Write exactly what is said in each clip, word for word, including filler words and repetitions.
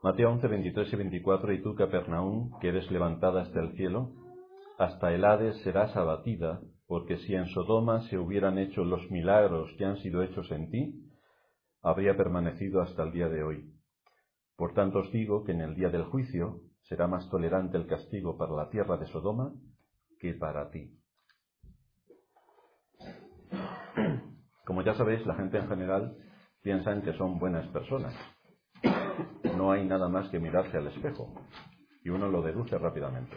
Mateo once, veintitrés y veinticuatro, y tú, Capernaum, que eres levantada hasta el cielo, hasta el Hades serás abatida, porque si en Sodoma se hubieran hecho los milagros que han sido hechos en ti, habría permanecido hasta el día de hoy. Por tanto os digo que en el día del juicio será más tolerante el castigo para la tierra de Sodoma que para ti. Como ya sabéis, la gente en general piensa en que son buenas personas. No hay nada más que mirarse al espejo, y uno lo deduce rápidamente.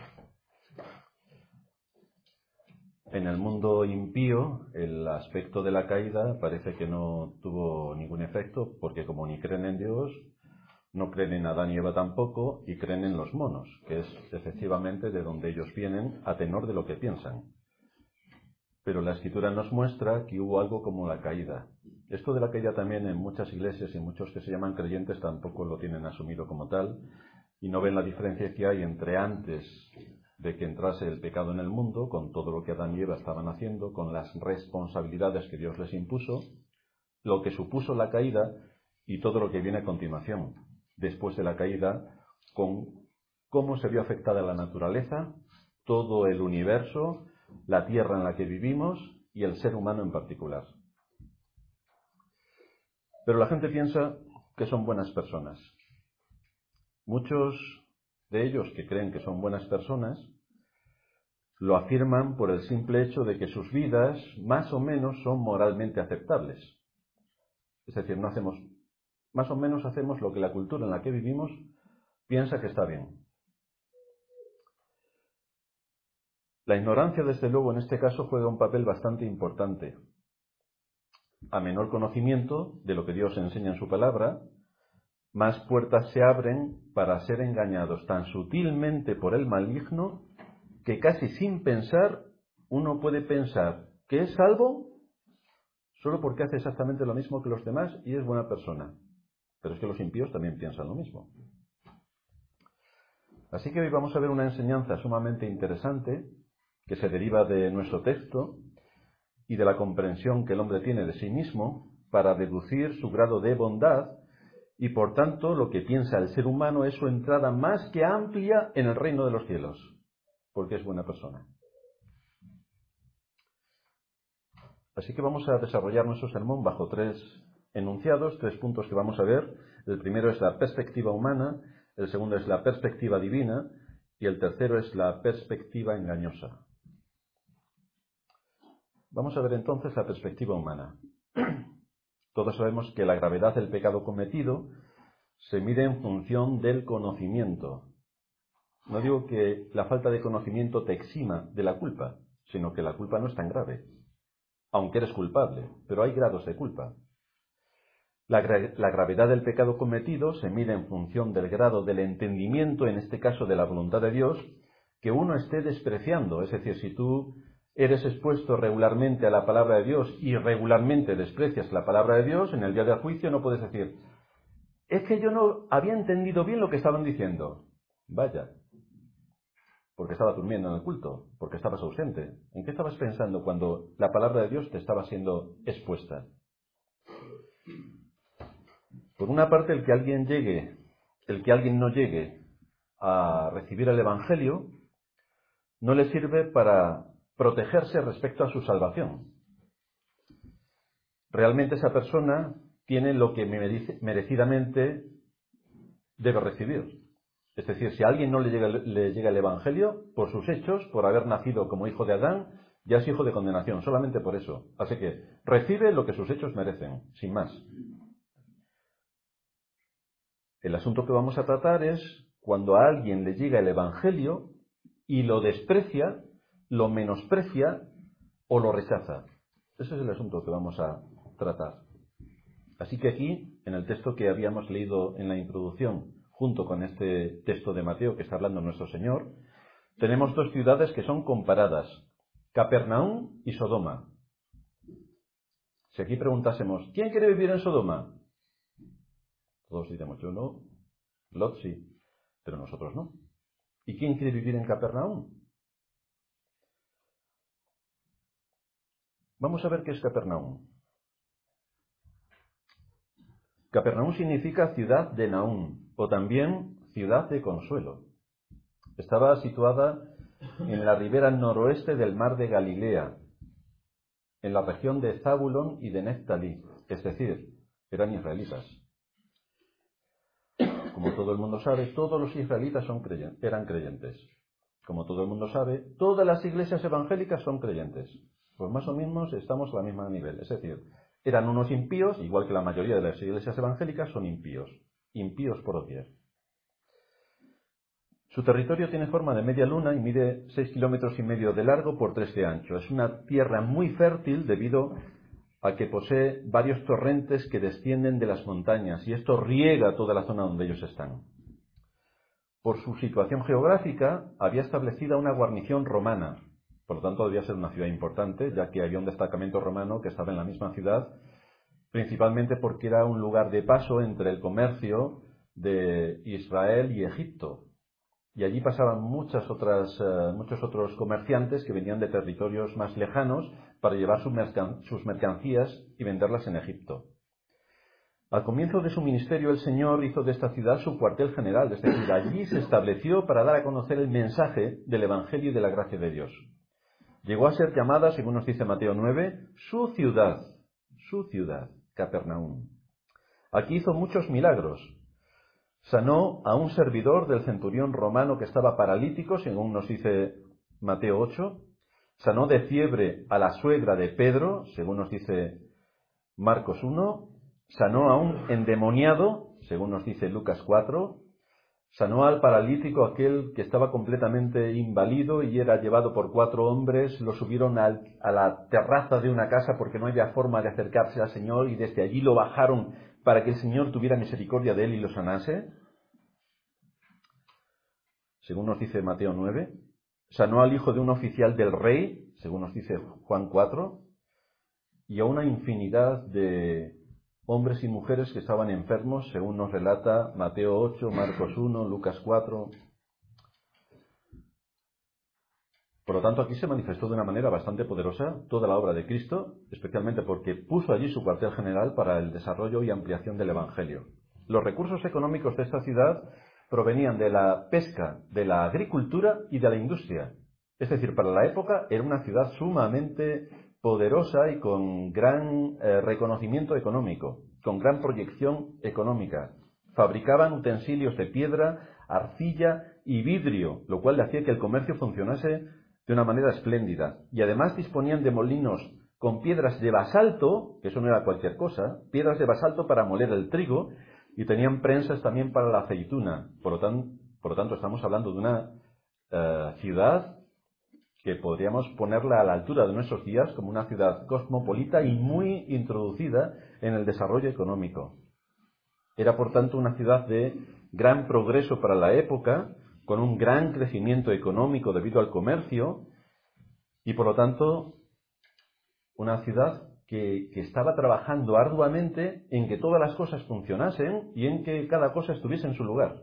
En el mundo impío, el aspecto de la caída parece que no tuvo ningún efecto, porque como ni creen en Dios, no creen en Adán y Eva tampoco, y creen en los monos, que es efectivamente de donde ellos vienen, a tenor de lo que piensan. Pero la Escritura nos muestra que hubo algo como la caída. Esto de la caída también en muchas iglesias y muchos que se llaman creyentes tampoco lo tienen asumido como tal, y no ven la diferencia que hay entre antes de que entrase el pecado en el mundo, con todo lo que Adán y Eva estaban haciendo, con las responsabilidades que Dios les impuso, lo que supuso la caída y todo lo que viene a continuación, después de la caída, con cómo se vio afectada la naturaleza, todo el universo, la tierra en la que vivimos y el ser humano en particular. Pero la gente piensa que son buenas personas. Muchos de ellos que creen que son buenas personas lo afirman por el simple hecho de que sus vidas más o menos son moralmente aceptables. Es decir, no hacemos, más o menos hacemos lo que la cultura en la que vivimos piensa que está bien. La ignorancia, desde luego, en este caso juega un papel bastante importante. A menor conocimiento de lo que Dios enseña en su palabra, más puertas se abren para ser engañados tan sutilmente por el maligno que casi sin pensar uno puede pensar que es salvo solo porque hace exactamente lo mismo que los demás y es buena persona. Pero es que los impíos también piensan lo mismo. Así que hoy vamos a ver una enseñanza sumamente interesante que se deriva de nuestro texto y de la comprensión que el hombre tiene de sí mismo para deducir su grado de bondad y, por tanto, lo que piensa el ser humano es su entrada más que amplia en el reino de los cielos, porque es buena persona. Así que vamos a desarrollar nuestro sermón bajo tres enunciados, tres puntos que vamos a ver. El primero es la perspectiva humana, el segundo es la perspectiva divina y el tercero es la perspectiva engañosa. Vamos a ver entonces la perspectiva humana. Todos sabemos que la gravedad del pecado cometido se mide en función del conocimiento. No digo que la falta de conocimiento te exima de la culpa, sino que la culpa no es tan grave, aunque eres culpable, pero hay grados de culpa. La, gra- la gravedad del pecado cometido se mide en función del grado del entendimiento, en este caso de la voluntad de Dios, que uno esté despreciando. Es decir, si tú eres expuesto regularmente a la palabra de Dios y regularmente desprecias la palabra de Dios, en el día del juicio no puedes decir, es que yo no había entendido bien lo que estaban diciendo. Vaya, porque estabas durmiendo en el culto, porque estabas ausente. ¿En qué estabas pensando cuando la palabra de Dios te estaba siendo expuesta? Por una parte, el que alguien llegue, el que alguien no llegue a recibir el Evangelio, no le sirve para protegerse respecto a su salvación. Realmente esa persona tiene lo que merecidamente debe recibir. Es decir, si a alguien no le llega, le llega el Evangelio, por sus hechos, por haber nacido como hijo de Adán, ya es hijo de condenación, solamente por eso. Así que recibe lo que sus hechos merecen, sin más. El asunto que vamos a tratar es cuando a alguien le llega el Evangelio y lo desprecia, lo menosprecia o lo rechaza. Ese es el asunto que vamos a tratar. Así que aquí, en el texto que habíamos leído en la introducción, junto con este texto de Mateo que está hablando nuestro Señor, tenemos dos ciudades que son comparadas, Capernaum y Sodoma. Si aquí preguntásemos, ¿quién quiere vivir en Sodoma? Todos diremos, yo no, Lot sí, pero nosotros no. ¿Y quién quiere vivir en Capernaum? Vamos a ver qué es Capernaum. Capernaum significa ciudad de Nahum. o también ciudad de consuelo. Estaba situada en la ribera noroeste del mar de Galilea, en la región de Zabulón y de Neftalí, es decir, eran israelitas. Como todo el mundo sabe, todos los israelitas son creyentes, eran creyentes. Como todo el mundo sabe, todas las iglesias evangélicas son creyentes. Pues más o menos estamos a la misma nivel. Es decir, eran unos impíos, igual que la mayoría de las iglesias evangélicas son impíos. Impíos por doquier. Su territorio tiene forma de media luna y mide seis kilómetros y medio de largo por tres de ancho. Es una tierra muy fértil debido a que posee varios torrentes que descienden de las montañas y esto riega toda la zona donde ellos están. Por su situación geográfica, había establecida una guarnición romana. Por lo tanto, debía ser una ciudad importante, ya que había un destacamento romano que estaba en la misma ciudad, principalmente porque era un lugar de paso entre el comercio de Israel y Egipto. Y allí pasaban muchas otras, uh, muchos otros comerciantes que venían de territorios más lejanos para llevar sus, mercan- sus mercancías y venderlas en Egipto. Al comienzo de su ministerio, el Señor hizo de esta ciudad su cuartel general, es decir, allí se estableció para dar a conocer el mensaje del Evangelio y de la gracia de Dios. Llegó a ser llamada, según nos dice Mateo nueve, su ciudad, su ciudad, Capernaum. Aquí hizo muchos milagros. Sanó a un servidor del centurión romano que estaba paralítico, según nos dice Mateo ocho. Sanó de fiebre a la suegra de Pedro, según nos dice Marcos uno. Sanó a un endemoniado, según nos dice Lucas cuatro. Sanó al paralítico, aquel que estaba completamente inválido y era llevado por cuatro hombres. Lo subieron al, a la terraza de una casa porque no había forma de acercarse al Señor y desde allí lo bajaron para que el Señor tuviera misericordia de él y lo sanase, según nos dice Mateo nueve. Sanó al hijo de un oficial del rey, según nos dice Juan cuatro, y a una infinidad de hombres y mujeres que estaban enfermos, según nos relata Mateo ocho, Marcos uno, Lucas cuatro. Por lo tanto, aquí se manifestó de una manera bastante poderosa toda la obra de Cristo, especialmente porque puso allí su cuartel general para el desarrollo y ampliación del Evangelio. Los recursos económicos de esta ciudad provenían de la pesca, de la agricultura y de la industria. Es decir, para la época era una ciudad sumamente poderosa y con gran eh, reconocimiento económico, con gran proyección económica. Fabricaban utensilios de piedra, arcilla y vidrio, lo cual le hacía que el comercio funcionase de una manera espléndida. Y además disponían de molinos con piedras de basalto, que eso no era cualquier cosa, piedras de basalto para moler el trigo, y tenían prensas también para la aceituna. Por lo, tan, por lo tanto, estamos hablando de una uh, ciudad que podríamos ponerla a la altura de nuestros días como una ciudad cosmopolita y muy introducida en el desarrollo económico. Era, por tanto, una ciudad de gran progreso para la época, con un gran crecimiento económico debido al comercio, y por lo tanto, una ciudad que, que estaba trabajando arduamente en que todas las cosas funcionasen y en que cada cosa estuviese en su lugar.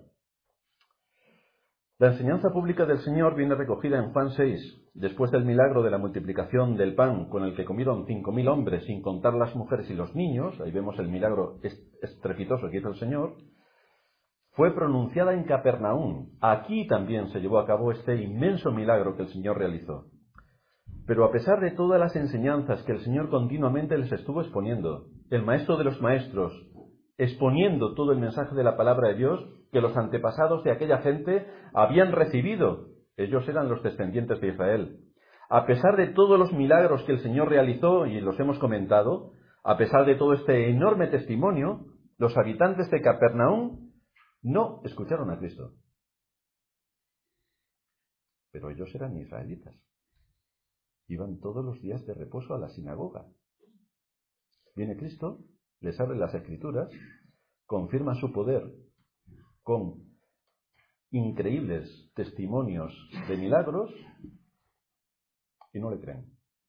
La enseñanza pública del Señor viene recogida en Juan seis, después del milagro de la multiplicación del pan con el que comieron cinco mil hombres, sin contar las mujeres y los niños. Ahí vemos el milagro estrepitoso que hizo el Señor. Fue pronunciada en Capernaum. Aquí también se llevó a cabo este inmenso milagro que el Señor realizó. Pero a pesar de todas las enseñanzas que el Señor continuamente les estuvo exponiendo, el Maestro de los Maestros, exponiendo todo el mensaje de la palabra de Dios que los antepasados de aquella gente habían recibido. Ellos eran los descendientes de Israel. A pesar de todos los milagros que el Señor realizó, y los hemos comentado, a pesar de todo este enorme testimonio, los habitantes de Capernaum no escucharon a Cristo. Pero ellos eran israelitas. Iban todos los días de reposo a la sinagoga. Viene Cristo, les abre las Escrituras, confirma su poder con increíbles testimonios de milagros y no le creen.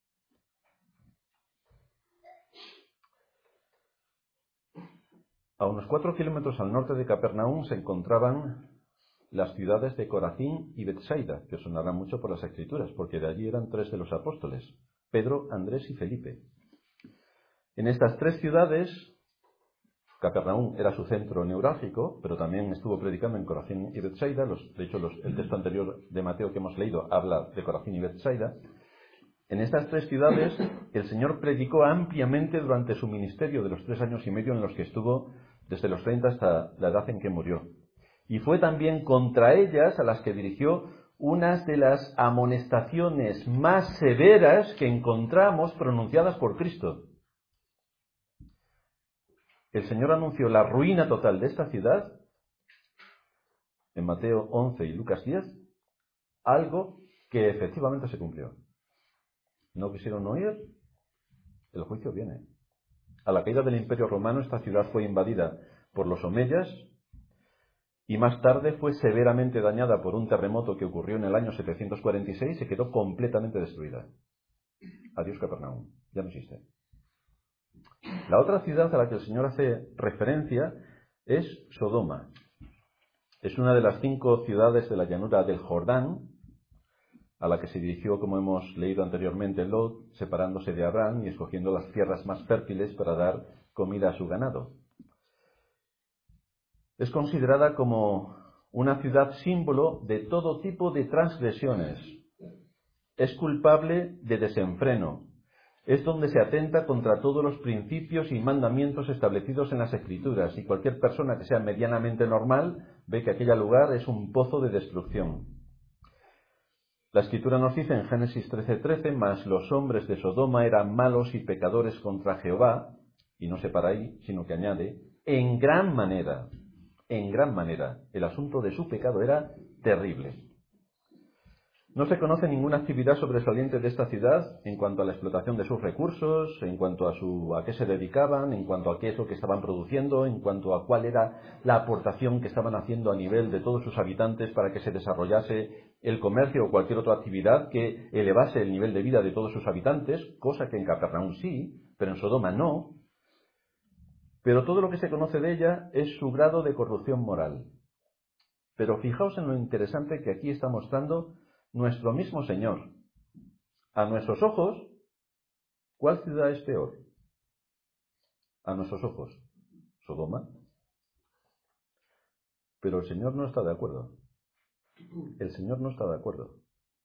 A unos cuatro kilómetros al norte de Capernaum se encontraban las ciudades de Corazín y Betsaida, que sonarán mucho por las Escrituras, porque de allí eran tres de los apóstoles, Pedro, Andrés y Felipe. En estas tres ciudades Capernaum era su centro neurálgico, pero también estuvo predicando en Corazín y Betsaida. Los, de hecho, los, el texto anterior de Mateo que hemos leído habla de Corazín y Betsaida. En estas tres ciudades el Señor predicó ampliamente durante su ministerio de los tres años y medio en los que estuvo, desde los treinta hasta la edad en que murió. Y fue también contra ellas a las que dirigió unas de las amonestaciones más severas que encontramos pronunciadas por Cristo. El Señor anunció la ruina total de esta ciudad en Mateo once y Lucas diez, algo que efectivamente se cumplió. No quisieron oír, el juicio viene. A la caída del Imperio Romano, esta ciudad fue invadida por los omeyas y más tarde fue severamente dañada por un terremoto que ocurrió en el año setecientos cuarenta y seis y quedó completamente destruida. Adiós Capernaum, ya no existe. La otra ciudad a la que el Señor hace referencia es Sodoma. Es una de las cinco ciudades de la llanura del Jordán, a la que se dirigió, como hemos leído anteriormente, Lot, separándose de Abraham y escogiendo las tierras más fértiles para dar comida a su ganado. Es considerada como una ciudad símbolo de todo tipo de transgresiones. Es culpable de desenfreno. Es donde se atenta contra todos los principios y mandamientos establecidos en las Escrituras, y cualquier persona que sea medianamente normal ve que aquel lugar es un pozo de destrucción. La Escritura nos dice en Génesis trece trece, mas los hombres de Sodoma eran malos y pecadores contra Jehová, y no se para ahí, sino que añade, en gran manera, en gran manera, el asunto de su pecado era terrible. No se conoce ninguna actividad sobresaliente de esta ciudad en cuanto a la explotación de sus recursos, en cuanto a, su, a qué se dedicaban, en cuanto a qué es lo que estaban produciendo, en cuanto a cuál era la aportación que estaban haciendo a nivel de todos sus habitantes para que se desarrollase el comercio o cualquier otra actividad que elevase el nivel de vida de todos sus habitantes, cosa que en Capernaum sí, pero en Sodoma no. Pero todo lo que se conoce de ella es su grado de corrupción moral. Pero fijaos en lo interesante que aquí está mostrando nuestro mismo Señor. A nuestros ojos, ¿cuál ciudad es peor? A nuestros ojos, Sodoma. Pero el Señor no está de acuerdo. El Señor no está de acuerdo.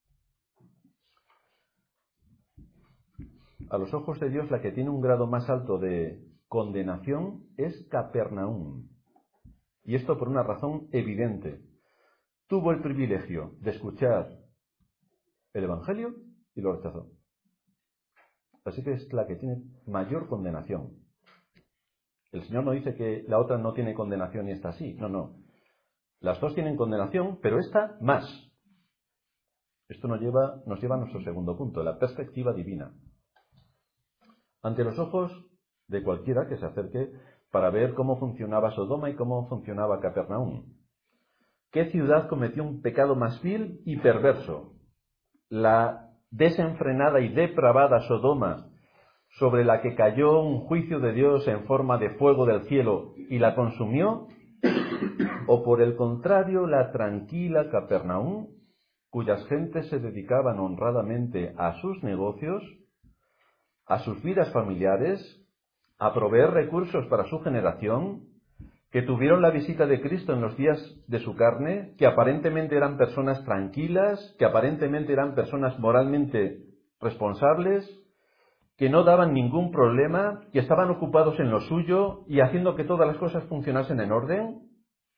A los ojos de Dios, la que tiene un grado más alto de condenación es Capernaum. Y esto por una razón evidente. Tuvo el privilegio de escuchar el Evangelio y lo rechazó. Así que es la que tiene mayor condenación. El Señor no dice que la otra no tiene condenación y esta sí. No, no. Las dos tienen condenación, pero esta más. Esto nos lleva, nos lleva a nuestro segundo punto, la perspectiva divina. Ante los ojos de cualquiera que se acerque para ver cómo funcionaba Sodoma y cómo funcionaba Capernaum. ¿Qué ciudad cometió un pecado más vil y perverso? La desenfrenada y depravada Sodoma, sobre la que cayó un juicio de Dios en forma de fuego del cielo y la consumió, o por el contrario la tranquila Capernaum, cuyas gentes se dedicaban honradamente a sus negocios, a sus vidas familiares, a proveer recursos para su generación, que tuvieron la visita de Cristo en los días de su carne, que aparentemente eran personas tranquilas, que aparentemente eran personas moralmente responsables, que no daban ningún problema, que estaban ocupados en lo suyo y haciendo que todas las cosas funcionasen en orden.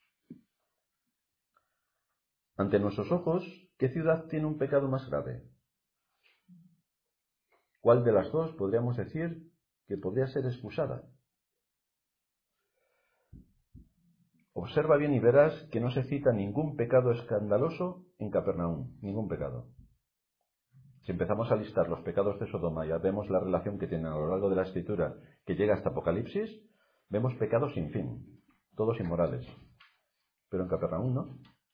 Ante nuestros ojos, ¿qué ciudad tiene un pecado más grave? ¿Cuál de las dos podríamos decir que podría ser excusada? Observa bien y verás que no se cita ningún pecado escandaloso en Capernaum, ningún pecado. Si empezamos a listar los pecados de Sodoma y vemos la relación que tienen a lo largo de la Escritura, que llega hasta Apocalipsis, vemos pecados sin fin, todos inmorales. Pero en Capernaum no.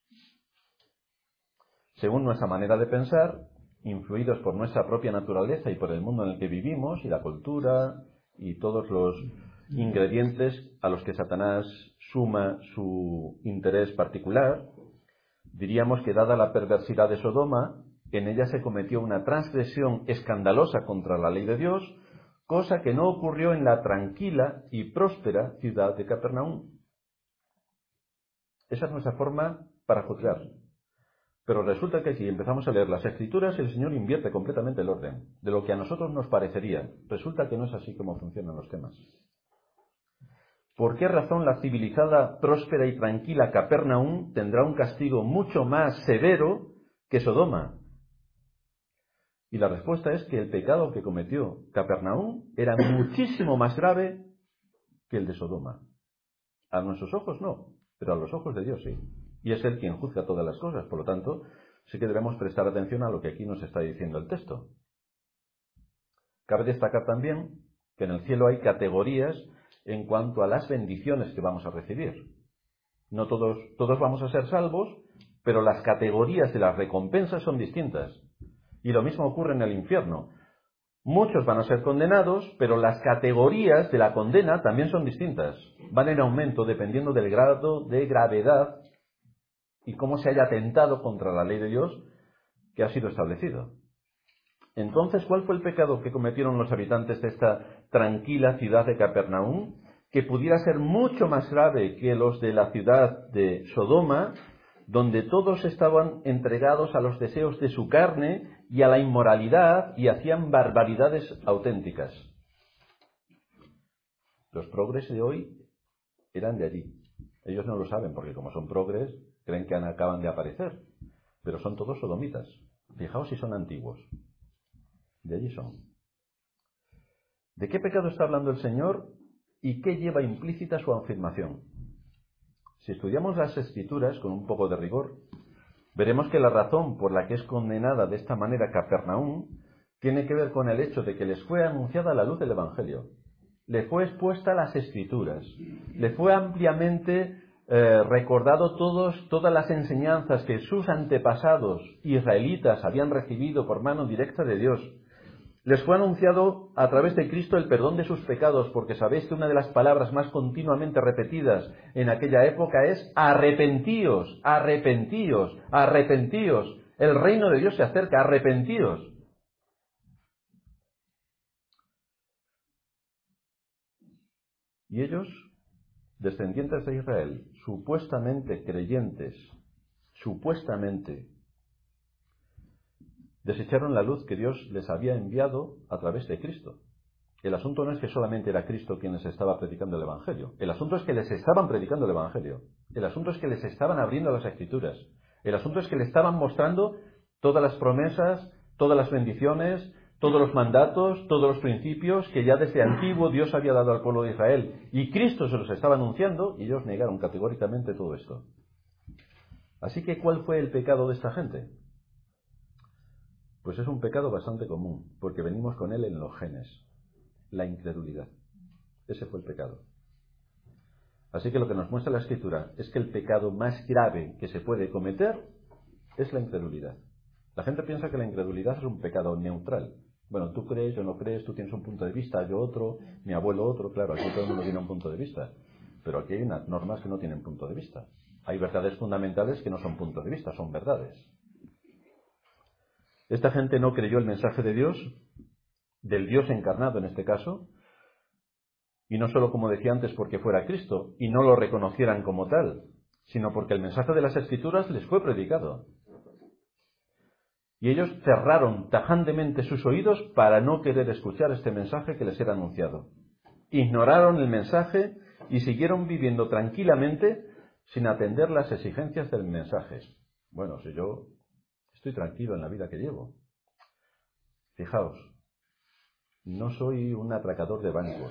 Según nuestra manera de pensar, influidos por nuestra propia naturaleza y por el mundo en el que vivimos, y la cultura, y todos los ingredientes a los que Satanás suma su interés particular, diríamos que dada la perversidad de Sodoma, en ella se cometió una transgresión escandalosa contra la ley de Dios, cosa que no ocurrió en la tranquila y próspera ciudad de Capernaum. Esa es nuestra forma para juzgar. Pero resulta que si empezamos a leer las Escrituras, el Señor invierte completamente el orden, de lo que a nosotros nos parecería. Resulta que no es así como funcionan los temas. ¿Por qué razón la civilizada, próspera y tranquila Capernaum tendrá un castigo mucho más severo que Sodoma? Y la respuesta es que el pecado que cometió Capernaum era muchísimo más grave que el de Sodoma. A nuestros ojos no, pero a los ojos de Dios sí. Y es Él quien juzga todas las cosas. Por lo tanto, sí que debemos prestar atención a lo que aquí nos está diciendo el texto. Cabe destacar también que en el cielo hay categorías en cuanto a las bendiciones que vamos a recibir. No todos, todos vamos a ser salvos, pero las categorías de las recompensas son distintas. Y lo mismo ocurre en el infierno. Muchos van a ser condenados, pero las categorías de la condena también son distintas. Van en aumento dependiendo del grado de gravedad y cómo se haya atentado contra la ley de Dios que ha sido establecido. Entonces, ¿cuál fue el pecado que cometieron los habitantes de esta tranquila ciudad de Capernaum, que pudiera ser mucho más grave que los de la ciudad de Sodoma, donde todos estaban entregados a los deseos de su carne y a la inmoralidad y hacían barbaridades auténticas? Los progres de hoy eran de allí. Ellos no lo saben porque como son progres, creen que acaban de aparecer, pero son todos sodomitas. Fijaos si son antiguos. De allí son. ¿De qué pecado está hablando el Señor y qué lleva implícita su afirmación? Si estudiamos las Escrituras con un poco de rigor, veremos que la razón por la que es condenada de esta manera Capernaum tiene que ver con el hecho de que les fue anunciada la luz del Evangelio. Le fue expuesta las Escrituras. Le fue ampliamente eh, recordado todos, todas las enseñanzas que sus antepasados israelitas habían recibido por mano directa de Dios. Les fue anunciado a través de Cristo el perdón de sus pecados, porque sabéis que una de las palabras más continuamente repetidas en aquella época es arrepentíos, arrepentíos, arrepentíos. El reino de Dios se acerca, arrepentíos. Y ellos, descendientes de Israel, supuestamente creyentes, supuestamente, desecharon la luz que Dios les había enviado a través de Cristo. El asunto no es que solamente era Cristo quien les estaba predicando el Evangelio. El asunto es que les estaban predicando el Evangelio. El asunto es que les estaban abriendo las Escrituras. El asunto es que les estaban mostrando todas las promesas, todas las bendiciones, todos los mandatos, todos los principios que ya desde antiguo Dios había dado al pueblo de Israel. Y Cristo se los estaba anunciando y ellos negaron categóricamente todo esto. Así que, ¿cuál fue el pecado de esta gente? Pues es un pecado bastante común, porque venimos con él en los genes. La incredulidad. Ese fue el pecado. Así que lo que nos muestra la Escritura es que el pecado más grave que se puede cometer es la incredulidad. La gente piensa que la incredulidad es un pecado neutral. Bueno, tú crees, yo no crees, tú tienes un punto de vista, yo otro, mi abuelo otro. Claro, aquí todo el mundo tiene un punto de vista. Pero aquí hay unas normas que no tienen punto de vista. Hay verdades fundamentales que no son punto de vista, son verdades. Esta gente no creyó el mensaje de Dios, del Dios encarnado en este caso, y no solo, como decía antes, porque fuera Cristo, y no lo reconocieran como tal, sino porque el mensaje de las Escrituras les fue predicado. Y ellos cerraron tajantemente sus oídos para no querer escuchar este mensaje que les era anunciado. Ignoraron el mensaje y siguieron viviendo tranquilamente sin atender las exigencias del mensaje. Bueno, si yo estoy tranquilo en la vida que llevo. Fijaos, no soy un atracador de bancos.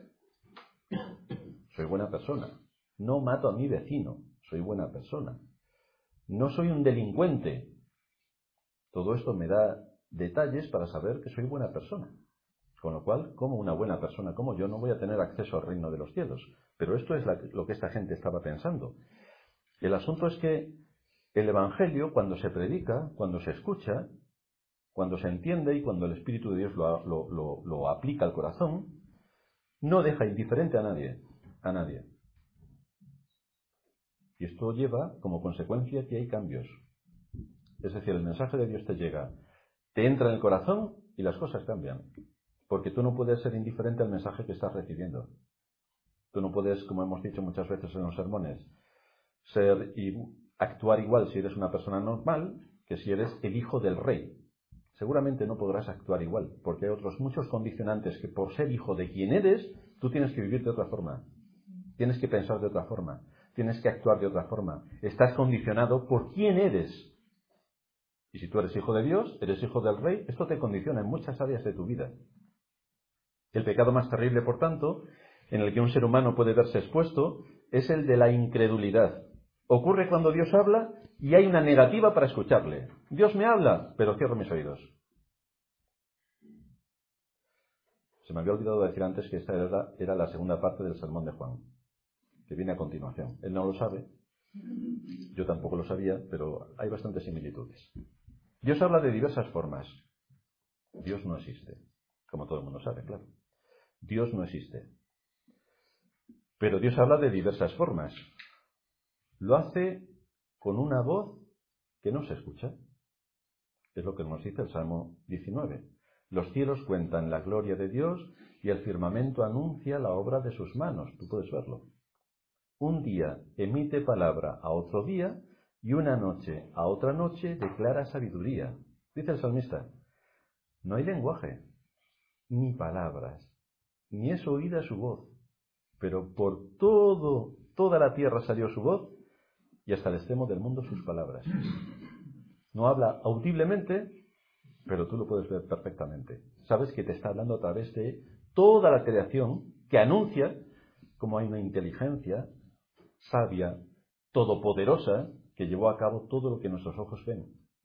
Soy buena persona. No mato a mi vecino. Soy buena persona. No soy un delincuente. Todo esto me da detalles para saber que soy buena persona. Con lo cual, como una buena persona como yo, no voy a tener acceso al reino de los cielos. Pero esto es la, lo que esta gente estaba pensando. El asunto es que el Evangelio, cuando se predica, cuando se escucha, cuando se entiende y cuando el Espíritu de Dios lo, lo, lo, lo aplica al corazón, no deja indiferente a nadie, a nadie. Y esto lleva como consecuencia que hay cambios. Es decir, el mensaje de Dios te llega, te entra en el corazón y las cosas cambian. porque tú no puedes ser indiferente al mensaje que estás recibiendo. Tú no puedes, como hemos dicho muchas veces en los sermones, ser y actuar igual si eres una persona normal que si eres el hijo del rey. Seguramente no podrás actuar igual, porque hay otros muchos condicionantes que por ser hijo de quien eres, tú tienes que vivir de otra forma. Tienes que pensar de otra forma. Tienes que actuar de otra forma. Estás condicionado por quién eres. Y si tú eres hijo de Dios, eres hijo del rey, esto te condiciona en muchas áreas de tu vida. El pecado más terrible, por tanto, en el que un ser humano puede verse expuesto, es el de la incredulidad. Ocurre cuando Dios habla y hay una negativa para escucharle. Dios me habla, pero cierro mis oídos. Se me había olvidado decir antes que esta era, era la segunda parte del sermón de Juan, que viene a continuación. Él no lo sabe, yo tampoco lo sabía, pero hay bastantes similitudes. Dios habla de diversas formas. Dios no existe, como todo el mundo sabe, claro. Dios no existe. Pero Dios habla de diversas formas. Lo hace con una voz que no se escucha. Es lo que nos dice el Salmo diecinueve. Los cielos cuentan la gloria de Dios y el firmamento anuncia la obra de sus manos. Tú puedes verlo. Un día emite palabra a otro día y una noche a otra noche declara sabiduría. Dice el salmista, no hay lenguaje, ni palabras, ni es oída su voz, pero por todo, toda la tierra salió su voz y hasta el extremo del mundo sus palabras. No habla audiblemente, pero tú lo puedes ver perfectamente. Sabes que te está hablando a través de toda la creación que anuncia cómo hay una inteligencia sabia, todopoderosa, que llevó a cabo todo lo que nuestros ojos ven.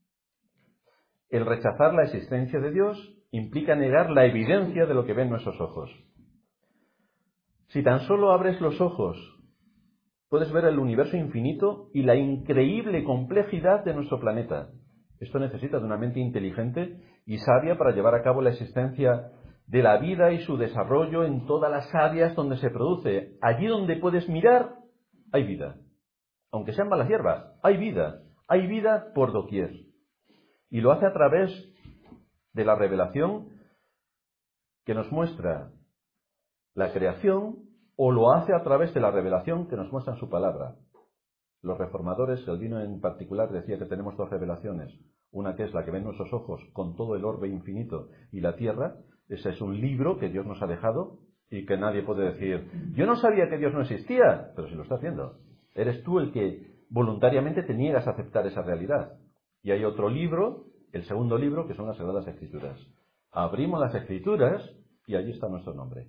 El rechazar la existencia de Dios implica negar la evidencia de lo que ven nuestros ojos. Si tan solo abres los ojos, puedes ver el universo infinito y la increíble complejidad de nuestro planeta. Esto necesita de una mente inteligente y sabia para llevar a cabo la existencia de la vida y su desarrollo en todas las áreas donde se produce. Allí donde puedes mirar, hay vida. Aunque sean malas hierbas, hay vida. Hay vida por doquier. Y lo hace a través de la revelación que nos muestra la creación, o lo hace a través de la revelación que nos muestra en su palabra. Los reformadores, Calvino en particular, decía que tenemos dos revelaciones. Una que es la que ven nuestros ojos con todo el orbe infinito y la tierra. Ese es un libro que Dios nos ha dejado y que nadie puede decir, yo no sabía que Dios no existía, pero si lo estás viendo. Eres tú el que voluntariamente te niegas a aceptar esa realidad. Y hay otro libro, el segundo libro, que son las Sagradas Escrituras. Abrimos las Escrituras y allí está nuestro nombre.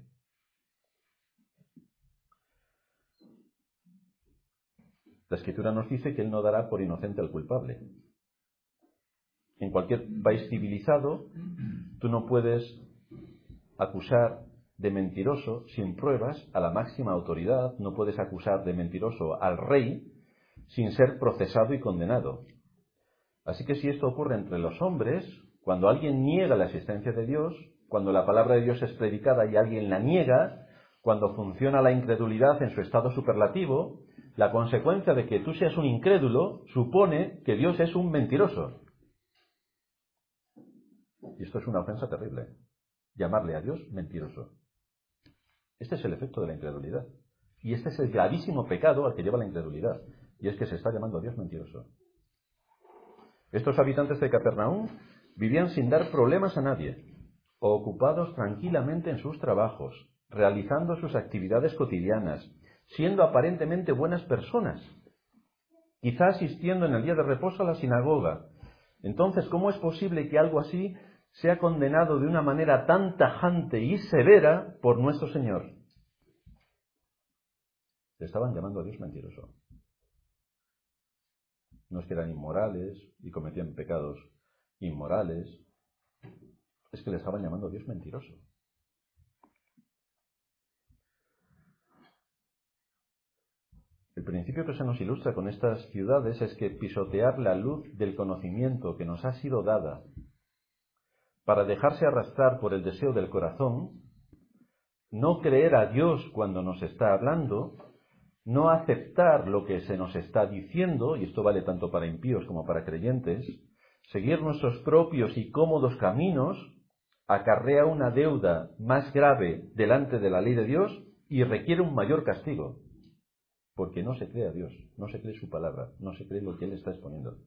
La Escritura nos dice que Él no dará por inocente al culpable. En cualquier país civilizado, tú no puedes acusar de mentiroso sin pruebas a la máxima autoridad, no puedes acusar de mentiroso al rey sin ser procesado y condenado. Así que si esto ocurre entre los hombres, cuando alguien niega la existencia de Dios, cuando la palabra de Dios es predicada y alguien la niega, cuando funciona la incredulidad en su estado superlativo, la consecuencia de que tú seas un incrédulo supone que Dios es un mentiroso. Y esto es una ofensa terrible, llamarle a Dios mentiroso. Este es el efecto de la incredulidad. Y este es el gravísimo pecado al que lleva la incredulidad. Y es que se está llamando a Dios mentiroso. Estos habitantes de Capernaum vivían sin dar problemas a nadie, ocupados tranquilamente en sus trabajos, realizando sus actividades cotidianas, siendo aparentemente buenas personas, quizá asistiendo en el día de reposo a la sinagoga. Entonces, ¿cómo es posible que algo así sea condenado de una manera tan tajante y severa por nuestro Señor? Le estaban llamando a Dios mentiroso. No es que eran inmorales y cometían pecados inmorales, es que le estaban llamando a Dios mentiroso. El principio que se nos ilustra con estas ciudades es que pisotear la luz del conocimiento que nos ha sido dada para dejarse arrastrar por el deseo del corazón, no creer a Dios cuando nos está hablando, no aceptar lo que se nos está diciendo, y esto vale tanto para impíos como para creyentes, seguir nuestros propios y cómodos caminos, acarrea una deuda más grave delante de la ley de Dios y requiere un mayor castigo, porque no se cree a Dios, no se cree su palabra, no se cree lo que Él está exponiendo.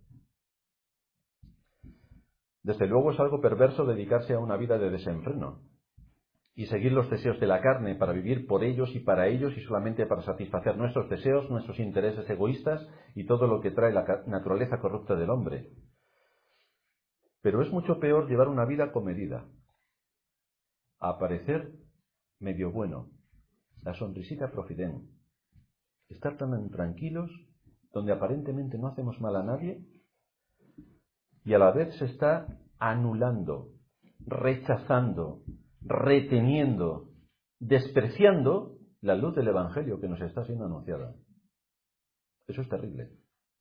Desde luego es algo perverso dedicarse a una vida de desenfreno y seguir los deseos de la carne para vivir por ellos y para ellos y solamente para satisfacer nuestros deseos, nuestros intereses egoístas y todo lo que trae la naturaleza corrupta del hombre. Pero es mucho peor llevar una vida comedida, a parecer medio bueno, la sonrisita profidén, estar tan tranquilos, donde aparentemente no hacemos mal a nadie, y a la vez se está anulando, rechazando, reteniendo, despreciando la luz del Evangelio que nos está siendo anunciada. Eso es terrible.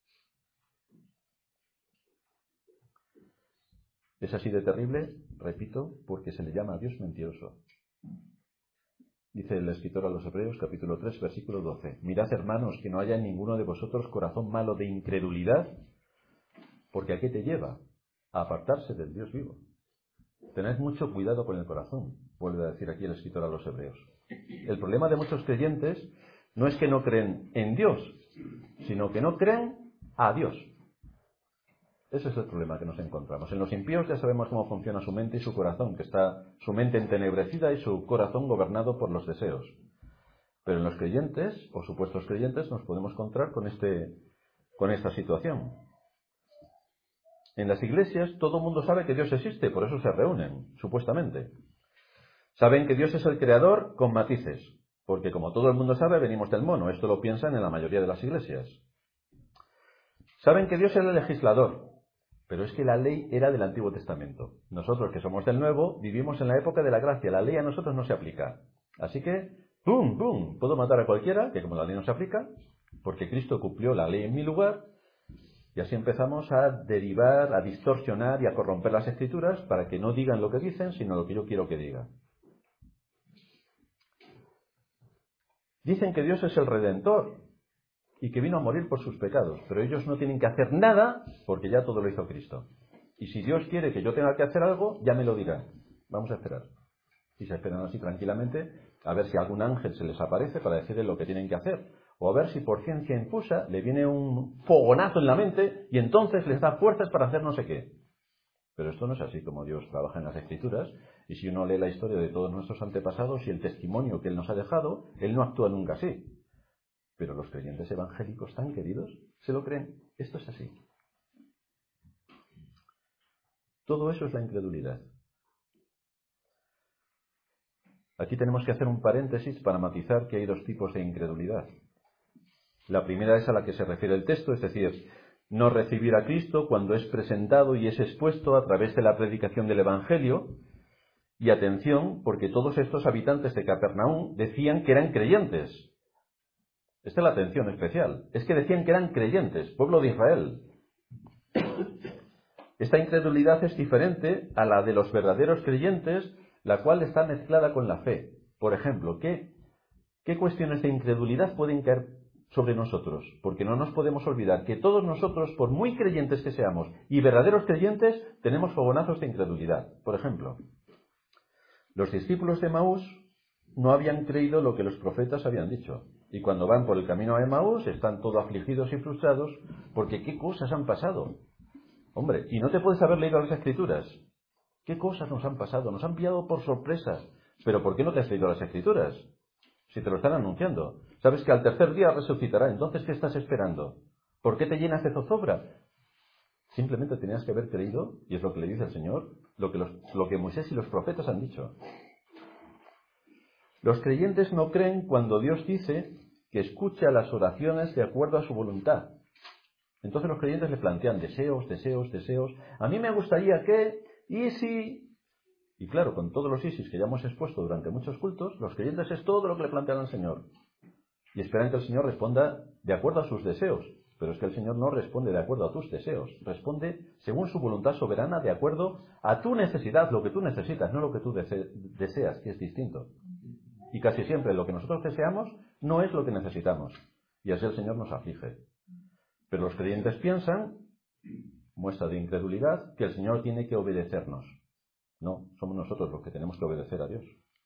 Es así de terrible, repito, porque se le llama a Dios mentiroso. Dice el escritor a los Hebreos, capítulo tres, versículo doce. Mirad, hermanos, que no haya en ninguno de vosotros corazón malo de incredulidad, porque ¿a qué te lleva? A apartarse del Dios vivo. Tened mucho cuidado con el corazón, vuelve a decir aquí el escritor a los Hebreos. El problema de muchos creyentes no es que no creen en Dios, sino que no creen a Dios. Ese es el problema que nos encontramos. En los impíos ya sabemos cómo funciona su mente y su corazón, que está su mente entenebrecida y su corazón gobernado por los deseos. Pero en los creyentes, o supuestos creyentes, nos podemos encontrar con, este, con esta situación. En las iglesias todo el mundo sabe que Dios existe, por eso se reúnen, supuestamente. Saben que Dios es el creador con matices, porque como todo el mundo sabe, venimos del mono. Esto lo piensan en la mayoría de las iglesias. Saben que Dios es el legislador, pero es que la ley era del Antiguo Testamento. Nosotros, que somos del Nuevo, vivimos en la época de la gracia. La ley a nosotros no se aplica. Así que, ¡pum, pum! Puedo matar a cualquiera, que como la ley no se aplica, porque Cristo cumplió la ley en mi lugar, y así empezamos a derivar, a distorsionar y a corromper las Escrituras para que no digan lo que dicen, sino lo que yo quiero que diga. Dicen que Dios es el Redentor y que vino a morir por sus pecados, pero ellos no tienen que hacer nada porque ya todo lo hizo Cristo. Y si Dios quiere que yo tenga que hacer algo, ya me lo dirá. Vamos a esperar. Y se esperan así tranquilamente a ver si algún ángel se les aparece para decirles lo que tienen que hacer. O a ver si por ciencia infusa le viene un fogonazo en la mente y entonces les da fuerzas para hacer no sé qué. Pero esto no es así como Dios trabaja en las Escrituras. Y si uno lee la historia de todos nuestros antepasados y el testimonio que Él nos ha dejado, Él no actúa nunca así. Pero los creyentes evangélicos tan queridos se lo creen. Esto es así. Todo eso es la incredulidad. Aquí tenemos que hacer un paréntesis para matizar que hay dos tipos de incredulidad. La primera es a la que se refiere el texto, es decir, no recibir a Cristo cuando es presentado y es expuesto a través de la predicación del Evangelio. Y atención, porque todos estos habitantes de Capernaum decían que eran creyentes. Esta es la atención especial. Es que decían que eran creyentes, pueblo de Israel. Esta incredulidad es diferente a la de los verdaderos creyentes, la cual está mezclada con la fe. Por ejemplo, ¿qué, qué cuestiones de incredulidad pueden caer sobre nosotros? Porque no nos podemos olvidar que todos nosotros, por muy creyentes que seamos y verdaderos creyentes, tenemos fogonazos de incredulidad. Por ejemplo, los discípulos de Emaús no habían creído lo que los profetas habían dicho. Y cuando van por el camino a Emaús están todos afligidos y frustrados porque ¿qué cosas han pasado? Hombre, y no te puedes haber leído las Escrituras. ¿Qué cosas nos han pasado? Nos han pillado por sorpresas. ¿Pero por qué no te has leído las Escrituras? Si te lo están anunciando. Sabes que al tercer día resucitará. Entonces, ¿qué estás esperando? ¿Por qué te llenas de zozobra? Simplemente tenías que haber creído, y es lo que le dice el Señor, lo que, los, lo que Moisés y los profetas han dicho. Los creyentes no creen cuando Dios dice que escucha las oraciones de acuerdo a su voluntad. Entonces los creyentes le plantean deseos, deseos, deseos. A mí me gustaría que, y si... Y claro, con todos los isis que ya hemos expuesto durante muchos cultos, los creyentes es todo lo que le plantean al Señor. Y esperan que el Señor responda de acuerdo a sus deseos. Pero es que el Señor no responde de acuerdo a tus deseos. Responde según su voluntad soberana, de acuerdo a tu necesidad, lo que tú necesitas, no lo que tú dese- deseas, que es distinto. Y casi siempre lo que nosotros deseamos no es lo que necesitamos. Y así el Señor nos aflige. Pero los creyentes piensan, muestra de incredulidad, que el Señor tiene que obedecernos. No, somos nosotros los que tenemos que obedecer a Dios.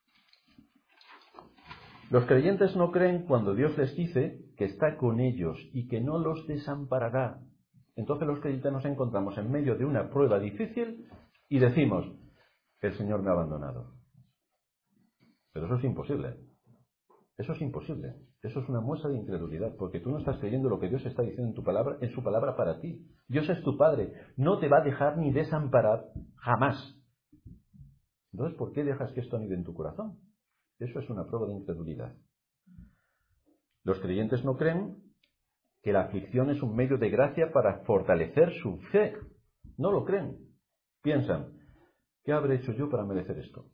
Los creyentes no creen cuando Dios les dice que está con ellos y que no los desamparará. Entonces los creyentes nos encontramos en medio de una prueba difícil y decimos, el Señor me ha abandonado. Pero eso es imposible. Eso es imposible. Eso es una muestra de incredulidad, porque tú no estás creyendo lo que Dios está diciendo en tu palabra, en su palabra para ti. Dios es tu Padre, no te va a dejar ni desamparar jamás. Entonces, ¿por qué dejas que esto anide en tu corazón? Eso es una prueba de incredulidad. Los creyentes no creen que la aflicción es un medio de gracia para fortalecer su fe. No lo creen. Piensan, ¿qué habré hecho yo para merecer esto?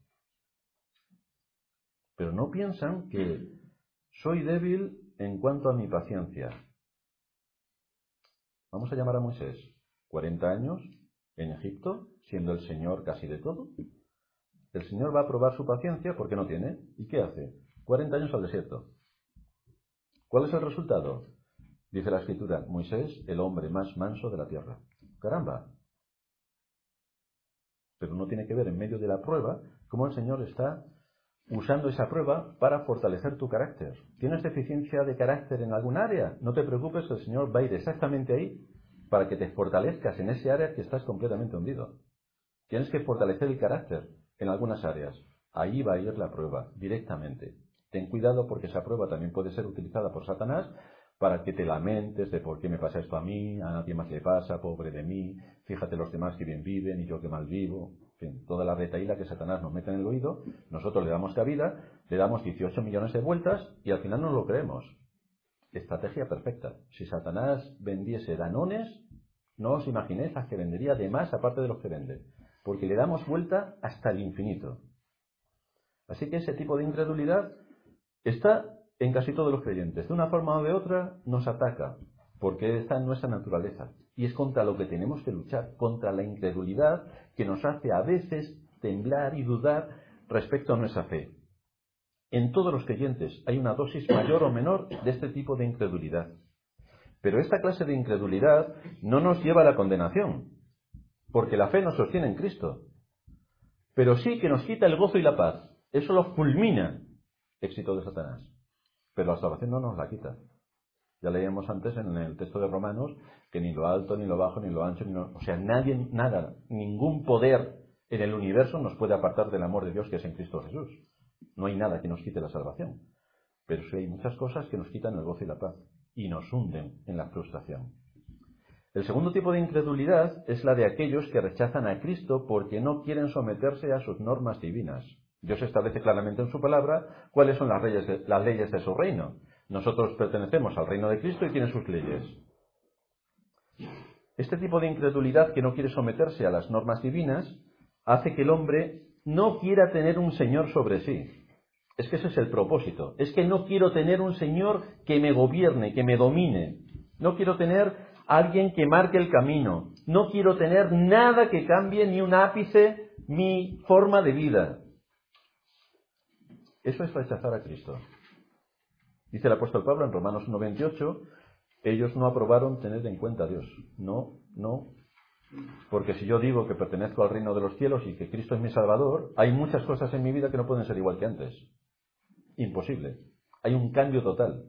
Pero no piensan que soy débil en cuanto a mi paciencia. Vamos a llamar a Moisés. cuarenta años en Egipto, siendo el Señor casi de todo. El Señor va a probar su paciencia porque no tiene. ¿Y qué hace? cuarenta años al desierto. ¿Cuál es el resultado? Dice la Escritura, Moisés, el hombre más manso de la tierra. ¡Caramba! Pero no tiene que ver en medio de la prueba cómo el Señor está usando esa prueba para fortalecer tu carácter. ¿Tienes deficiencia de carácter en algún área? No te preocupes, el Señor va a ir exactamente ahí para que te fortalezcas en ese área que estás completamente hundido. Tienes que fortalecer el carácter en algunas áreas. Ahí va a ir la prueba, directamente. Ten cuidado porque esa prueba también puede ser utilizada por Satanás para que te lamentes de por qué me pasa esto a mí, a nadie más le pasa, pobre de mí, fíjate los demás que bien viven y yo que mal vivo. En fin, toda la retahíla que Satanás nos mete en el oído, nosotros le damos cabida, le damos dieciocho millones de vueltas y al final no lo creemos. Estrategia perfecta. Si Satanás vendiese danones, no os imaginéis las que vendería de más aparte de los que vende, porque le damos vuelta hasta el infinito. Así que ese tipo de incredulidad está en casi todos los creyentes. De una forma o de otra nos ataca, porque está en nuestra naturaleza. Y es contra lo que tenemos que luchar, contra la incredulidad que nos hace a veces temblar y dudar respecto a nuestra fe. En todos los creyentes hay una dosis mayor o menor de este tipo de incredulidad. Pero esta clase de incredulidad no nos lleva a la condenación, porque la fe nos sostiene en Cristo. Pero sí que nos quita el gozo y la paz. Eso lo fulmina, éxito de Satanás. Pero la salvación no nos la quita. Ya leíamos antes en el texto de Romanos que ni lo alto, ni lo bajo, ni lo ancho, ni lo... O sea, nadie, nada, ningún poder en el universo nos puede apartar del amor de Dios que es en Cristo Jesús. No hay nada que nos quite la salvación. Pero sí hay muchas cosas que nos quitan el gozo y la paz y nos hunden en la frustración. El segundo tipo de incredulidad es la de aquellos que rechazan a Cristo porque no quieren someterse a sus normas divinas. Dios establece claramente en su palabra cuáles son las leyes de, las leyes de su reino. Nosotros pertenecemos al reino de Cristo y tiene sus leyes. Este tipo de incredulidad que no quiere someterse a las normas divinas hace que el hombre no quiera tener un Señor sobre sí. Es que ese es el propósito. Es que no quiero tener un Señor que me gobierne, que me domine. No quiero tener a alguien que marque el camino. No quiero tener nada que cambie ni un ápice mi forma de vida. Eso es rechazar a Cristo. Dice el apóstol Pablo en Romanos uno veintiocho, ellos no aprobaron tener en cuenta a Dios. No, no. Porque si yo digo que pertenezco al reino de los cielos y que Cristo es mi Salvador, hay muchas cosas en mi vida que no pueden ser igual que antes. Imposible. Hay un cambio total.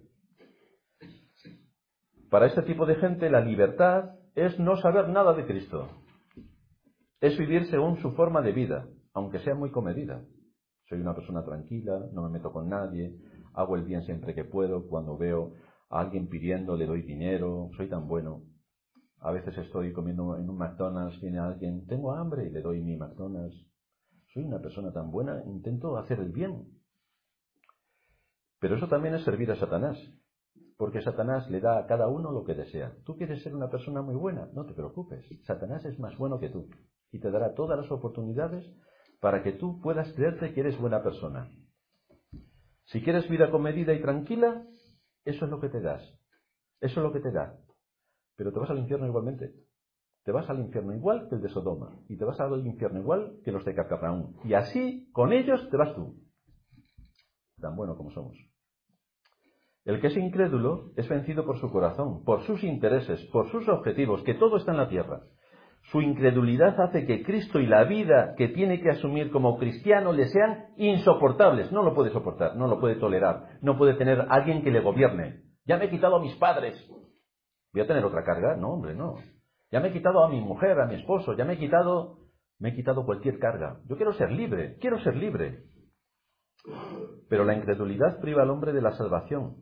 Para este tipo de gente la libertad es no saber nada de Cristo. Es vivir según su forma de vida, aunque sea muy comedida. Soy una persona tranquila, no me meto con nadie, hago el bien siempre que puedo, cuando veo a alguien pidiendo le doy dinero, soy tan bueno. A veces estoy comiendo en un McDonald's, viene alguien, tengo hambre y le doy mi McDonald's. Soy una persona tan buena, intento hacer el bien. Pero eso también es servir a Satanás, porque Satanás le da a cada uno lo que desea. ¿Tú quieres ser una persona muy buena? No te preocupes, Satanás es más bueno que tú y te dará todas las oportunidades para que tú puedas creerte que eres buena persona. Si quieres vida comedida y tranquila, eso es lo que te das. Eso es lo que te da. Pero te vas al infierno igualmente. Te vas al infierno igual que el de Sodoma. Y te vas al infierno igual que los de Capernaum. Y así, con ellos, te vas tú. Tan bueno como somos. El que es incrédulo es vencido por su corazón, por sus intereses, por sus objetivos, que todo está en la tierra. Su incredulidad hace que Cristo y la vida que tiene que asumir como cristiano le sean insoportables. No lo puede soportar, no lo puede tolerar, no puede tener alguien que le gobierne. Ya me he quitado a mis padres. ¿Voy a tener otra carga? No, hombre, no. Ya me he quitado a mi mujer, a mi esposo, ya me he quitado, me he quitado cualquier carga. Yo quiero ser libre, quiero ser libre. Pero la incredulidad priva al hombre de la salvación.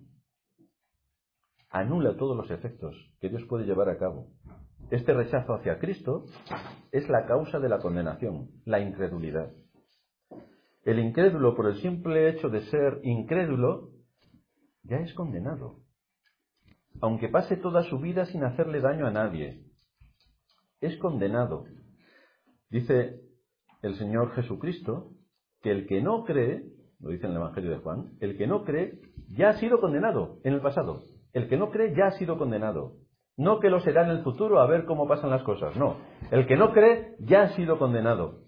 Anula todos los efectos que Dios puede llevar a cabo. Este rechazo hacia Cristo es la causa de la condenación, la incredulidad. El incrédulo, por el simple hecho de ser incrédulo, ya es condenado, aunque pase toda su vida sin hacerle daño a nadie. Es condenado. Dice el Señor Jesucristo que el que no cree, lo dice en el Evangelio de Juan, el que no cree ya ha sido condenado en el pasado. El que no cree ya ha sido condenado. No que lo será en el futuro a ver cómo pasan las cosas, no. El que no cree ya ha sido condenado.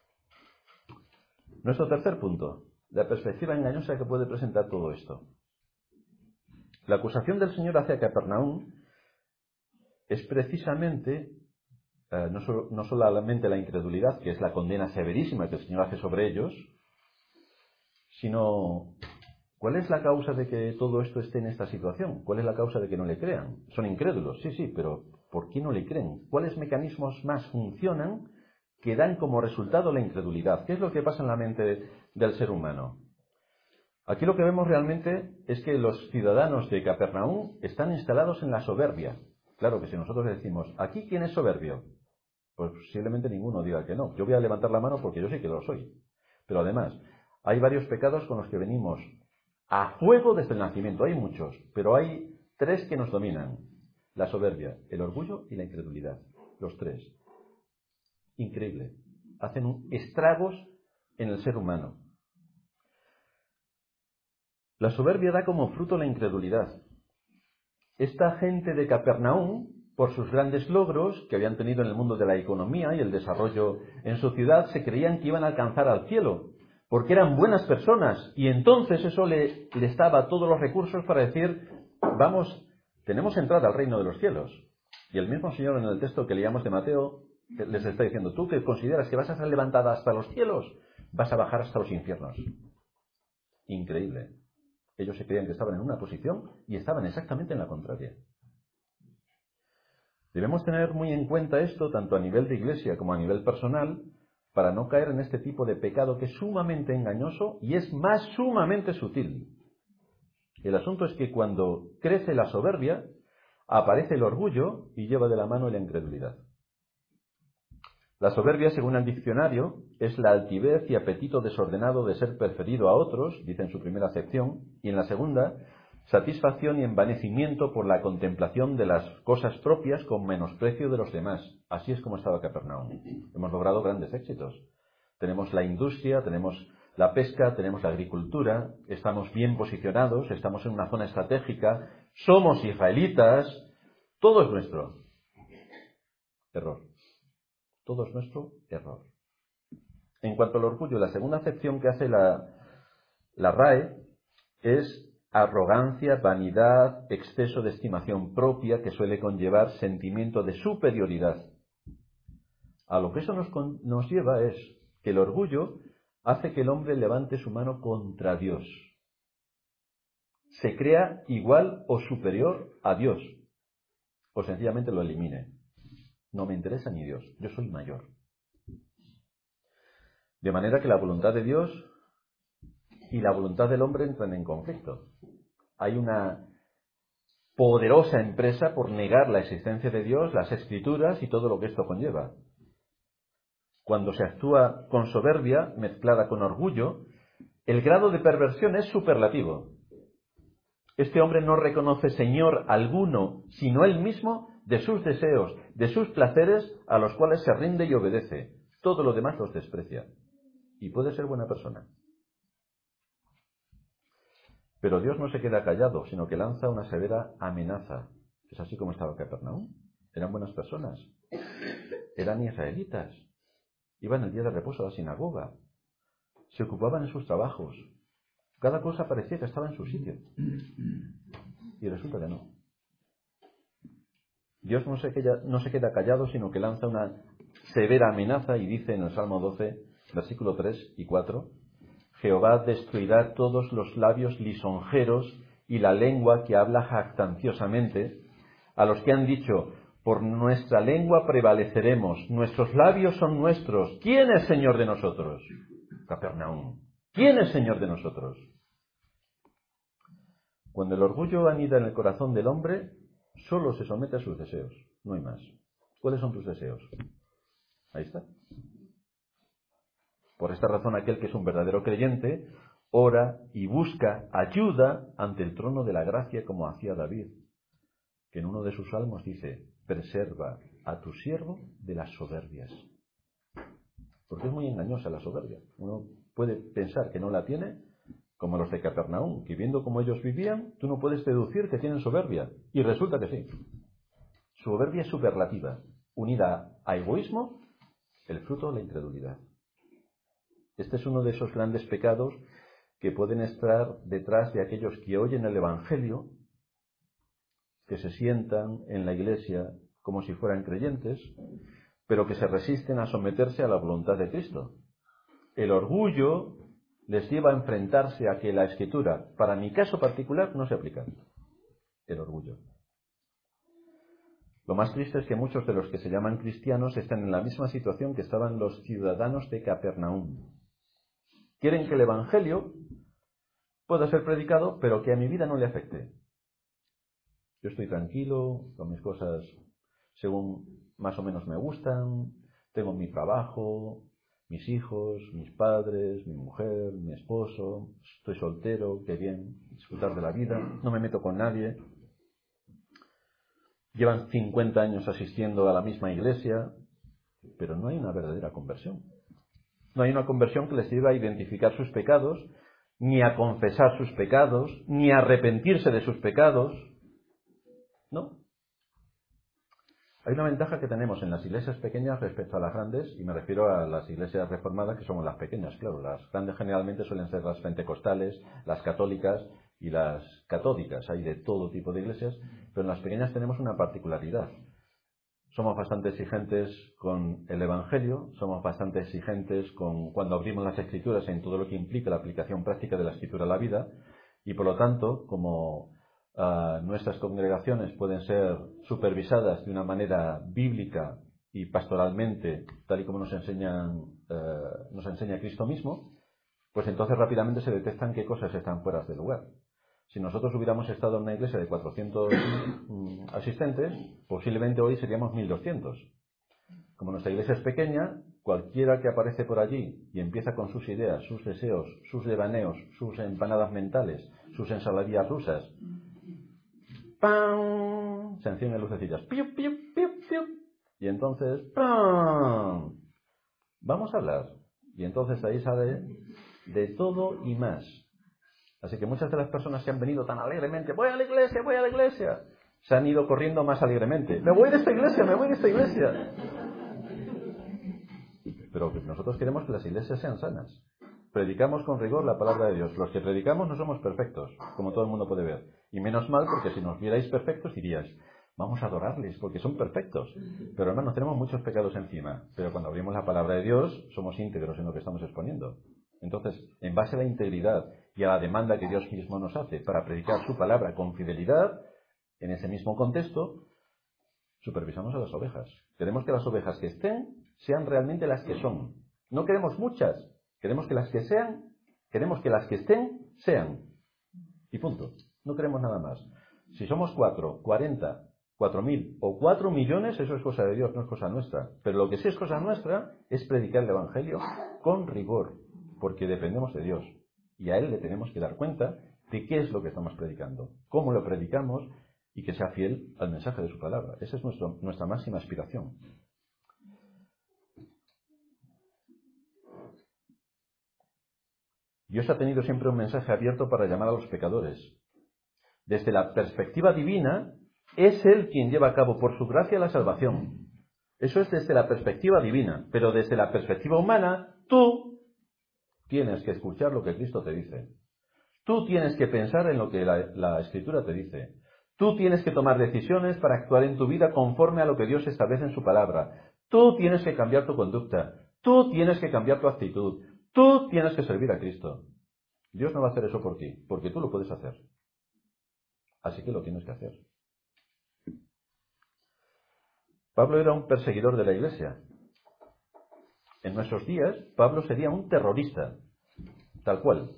Nuestro tercer punto, la perspectiva engañosa que puede presentar todo esto. La acusación del Señor hacia Capernaum es precisamente, eh, no, so, no solamente la incredulidad, que es la condena severísima que el Señor hace sobre ellos, sino ¿cuál es la causa de que todo esto esté en esta situación? ¿Cuál es la causa de que no le crean? Son incrédulos, sí, sí, pero ¿por qué no le creen? ¿Cuáles mecanismos más funcionan que dan como resultado la incredulidad? ¿Qué es lo que pasa en la mente del ser humano? Aquí lo que vemos realmente es que los ciudadanos de Capernaum están instalados en la soberbia. Claro que si nosotros decimos, ¿aquí quién es soberbio? Pues posiblemente ninguno diga que no. Yo voy a levantar la mano porque yo sé que lo soy. Pero además, hay varios pecados con los que venimos a fuego desde el nacimiento. Hay muchos, pero hay tres que nos dominan. La soberbia, el orgullo y la incredulidad. Los tres. Increíble. Hacen estragos en el ser humano. La soberbia da como fruto la incredulidad. Esta gente de Capernaum, por sus grandes logros que habían tenido en el mundo de la economía y el desarrollo en su ciudad, se creían que iban a alcanzar al cielo, porque eran buenas personas, y entonces eso le, les daba todos los recursos para decir, vamos, tenemos entrada al reino de los cielos. Y el mismo Señor en el texto que leíamos de Mateo les está diciendo, tú que consideras que vas a ser levantada hasta los cielos, vas a bajar hasta los infiernos. Increíble. Ellos se creían que estaban en una posición y estaban exactamente en la contraria. Debemos tener muy en cuenta esto, tanto a nivel de iglesia como a nivel personal, para no caer en este tipo de pecado que es sumamente engañoso y es más sumamente sutil. El asunto es que cuando crece la soberbia, aparece el orgullo y lleva de la mano la incredulidad. La soberbia, según el diccionario, es la altivez y apetito desordenado de ser preferido a otros, dice en su primera acepción, y en la segunda, satisfacción y envanecimiento por la contemplación de las cosas propias con menosprecio de los demás. Así es como estaba Capernaum. Hemos logrado grandes éxitos. Tenemos la industria, tenemos la pesca, tenemos la agricultura, estamos bien posicionados, estamos en una zona estratégica, somos israelitas, todo es nuestro. Error. Todo es nuestro error. En cuanto al orgullo, la segunda acepción que hace la, la R A E es arrogancia, vanidad, exceso de estimación propia que suele conllevar sentimiento de superioridad. A lo que eso nos, nos lleva es que el orgullo hace que el hombre levante su mano contra Dios. Se crea igual o superior a Dios. O sencillamente lo elimine. No me interesa ni Dios, yo soy mayor. De manera que la voluntad de Dios y la voluntad del hombre entran en conflicto. Hay una poderosa empresa por negar la existencia de Dios, las Escrituras y todo lo que esto conlleva. Cuando se actúa con soberbia mezclada con orgullo, el grado de perversión es superlativo. Este hombre no reconoce Señor alguno, sino él mismo, de sus deseos, de sus placeres, a los cuales se rinde y obedece. Todo lo demás los desprecia. Y puede ser buena persona. Pero Dios no se queda callado, sino que lanza una severa amenaza. Es así como estaba Capernaum. Eran buenas personas. Eran israelitas. Iban el día de reposo a la sinagoga. Se ocupaban en sus trabajos. Cada cosa parecía que estaba en su sitio. Y resulta que no. Dios no se queda, no se queda callado, sino que lanza una severa amenaza y dice en el Salmo doce, versículo tres y cuatro, Jehová destruirá todos los labios lisonjeros y la lengua que habla jactanciosamente, a los que han dicho, por nuestra lengua prevaleceremos, nuestros labios son nuestros. ¿Quién es Señor de nosotros? Capernaum. ¿Quién es Señor de nosotros? Cuando el orgullo anida en el corazón del hombre, solo se somete a sus deseos, no hay más. ¿Cuáles son tus deseos? Ahí está. Por esta razón, aquel que es un verdadero creyente ora y busca ayuda ante el trono de la gracia, como hacía David, que en uno de sus salmos dice, preserva a tu siervo de las soberbias. Porque es muy engañosa la soberbia. Uno puede pensar que no la tiene, como los de Capernaum, que viendo cómo ellos vivían, tú no puedes deducir que tienen soberbia. Y resulta que sí. Soberbia es superlativa, unida a egoísmo, el fruto de la incredulidad. Este es uno de esos grandes pecados que pueden estar detrás de aquellos que oyen el Evangelio, que se sientan en la iglesia como si fueran creyentes, pero que se resisten a someterse a la voluntad de Cristo. El orgullo les lleva a enfrentarse a que la Escritura, para mi caso particular, no se aplica. El orgullo. Lo más triste es que muchos de los que se llaman cristianos están en la misma situación que estaban los ciudadanos de Capernaum. Quieren que el Evangelio pueda ser predicado, pero que a mi vida no le afecte. Yo estoy tranquilo, con mis cosas según más o menos me gustan, tengo mi trabajo, mis hijos, mis padres, mi mujer, mi esposo, estoy soltero, qué bien, disfrutar de la vida, no me meto con nadie. Llevan cincuenta años asistiendo a la misma iglesia, pero no hay una verdadera conversión. No hay una conversión que les lleve a identificar sus pecados, ni a confesar sus pecados, ni a arrepentirse de sus pecados. No. Hay una ventaja que tenemos en las iglesias pequeñas respecto a las grandes, y me refiero a las iglesias reformadas, que somos las pequeñas, claro. Las grandes generalmente suelen ser las pentecostales, las católicas y las católicas. Hay de todo tipo de iglesias, pero en las pequeñas tenemos una particularidad. Somos bastante exigentes con el Evangelio, somos bastante exigentes con cuando abrimos las Escrituras en todo lo que implica la aplicación práctica de la Escritura a la vida, y por lo tanto, como Uh, nuestras congregaciones pueden ser supervisadas de una manera bíblica y pastoralmente, tal y como nos enseñan, uh, nos enseña Cristo mismo, pues entonces rápidamente se detectan qué cosas están fuera de lugar. Si nosotros hubiéramos estado en una iglesia de cuatrocientos um, asistentes, posiblemente hoy seríamos mil doscientos. Como nuestra iglesia es pequeña, cualquiera que aparece por allí y empieza con sus ideas, sus deseos, sus devaneos, sus empanadas mentales, sus ensaladillas rusas, ¡pam! Se encienden lucecillas. ¡Piu, piu, piu, piu! Y entonces, ¡pam! Vamos a hablar. Y entonces ahí sale de todo y más. Así que muchas de las personas que han venido tan alegremente, voy a la iglesia, voy a la iglesia, se han ido corriendo más alegremente. Me voy de esta iglesia, me voy de esta iglesia. Pero nosotros queremos que las iglesias sean sanas. Predicamos con rigor la palabra de Dios. Los que predicamos no somos perfectos, como todo el mundo puede ver. Y menos mal, porque si nos vierais perfectos diríais, vamos a adorarles, porque son perfectos. Pero hermanos, tenemos muchos pecados encima. Pero cuando abrimos la palabra de Dios, somos íntegros en lo que estamos exponiendo. Entonces, en base a la integridad y a la demanda que Dios mismo nos hace para predicar su palabra con fidelidad, en ese mismo contexto, supervisamos a las ovejas. Queremos que las ovejas que estén sean realmente las que son. No queremos muchas. Queremos que las que sean, queremos que las que estén, sean. Y punto. No queremos nada más. Si somos cuatro, cuarenta, cuatro mil o cuatro millones, eso es cosa de Dios, no es cosa nuestra. Pero lo que sí es cosa nuestra es predicar el Evangelio con rigor, porque dependemos de Dios. Y a Él le tenemos que dar cuenta de qué es lo que estamos predicando, cómo lo predicamos y que sea fiel al mensaje de su palabra. Esa es nuestro, nuestra máxima aspiración. Dios ha tenido siempre un mensaje abierto para llamar a los pecadores. Desde la perspectiva divina, es Él quien lleva a cabo por su gracia la salvación. Eso es desde la perspectiva divina. Pero desde la perspectiva humana, tú tienes que escuchar lo que Cristo te dice. Tú tienes que pensar en lo que la, la Escritura te dice. Tú tienes que tomar decisiones para actuar en tu vida conforme a lo que Dios establece en su palabra. Tú tienes que cambiar tu conducta. Tú tienes que cambiar tu actitud. Tú tienes que servir a Cristo. Dios no va a hacer eso por ti, porque tú lo puedes hacer. Así que lo tienes que hacer. Pablo era un perseguidor de la iglesia. En nuestros días, Pablo sería un terrorista, tal cual.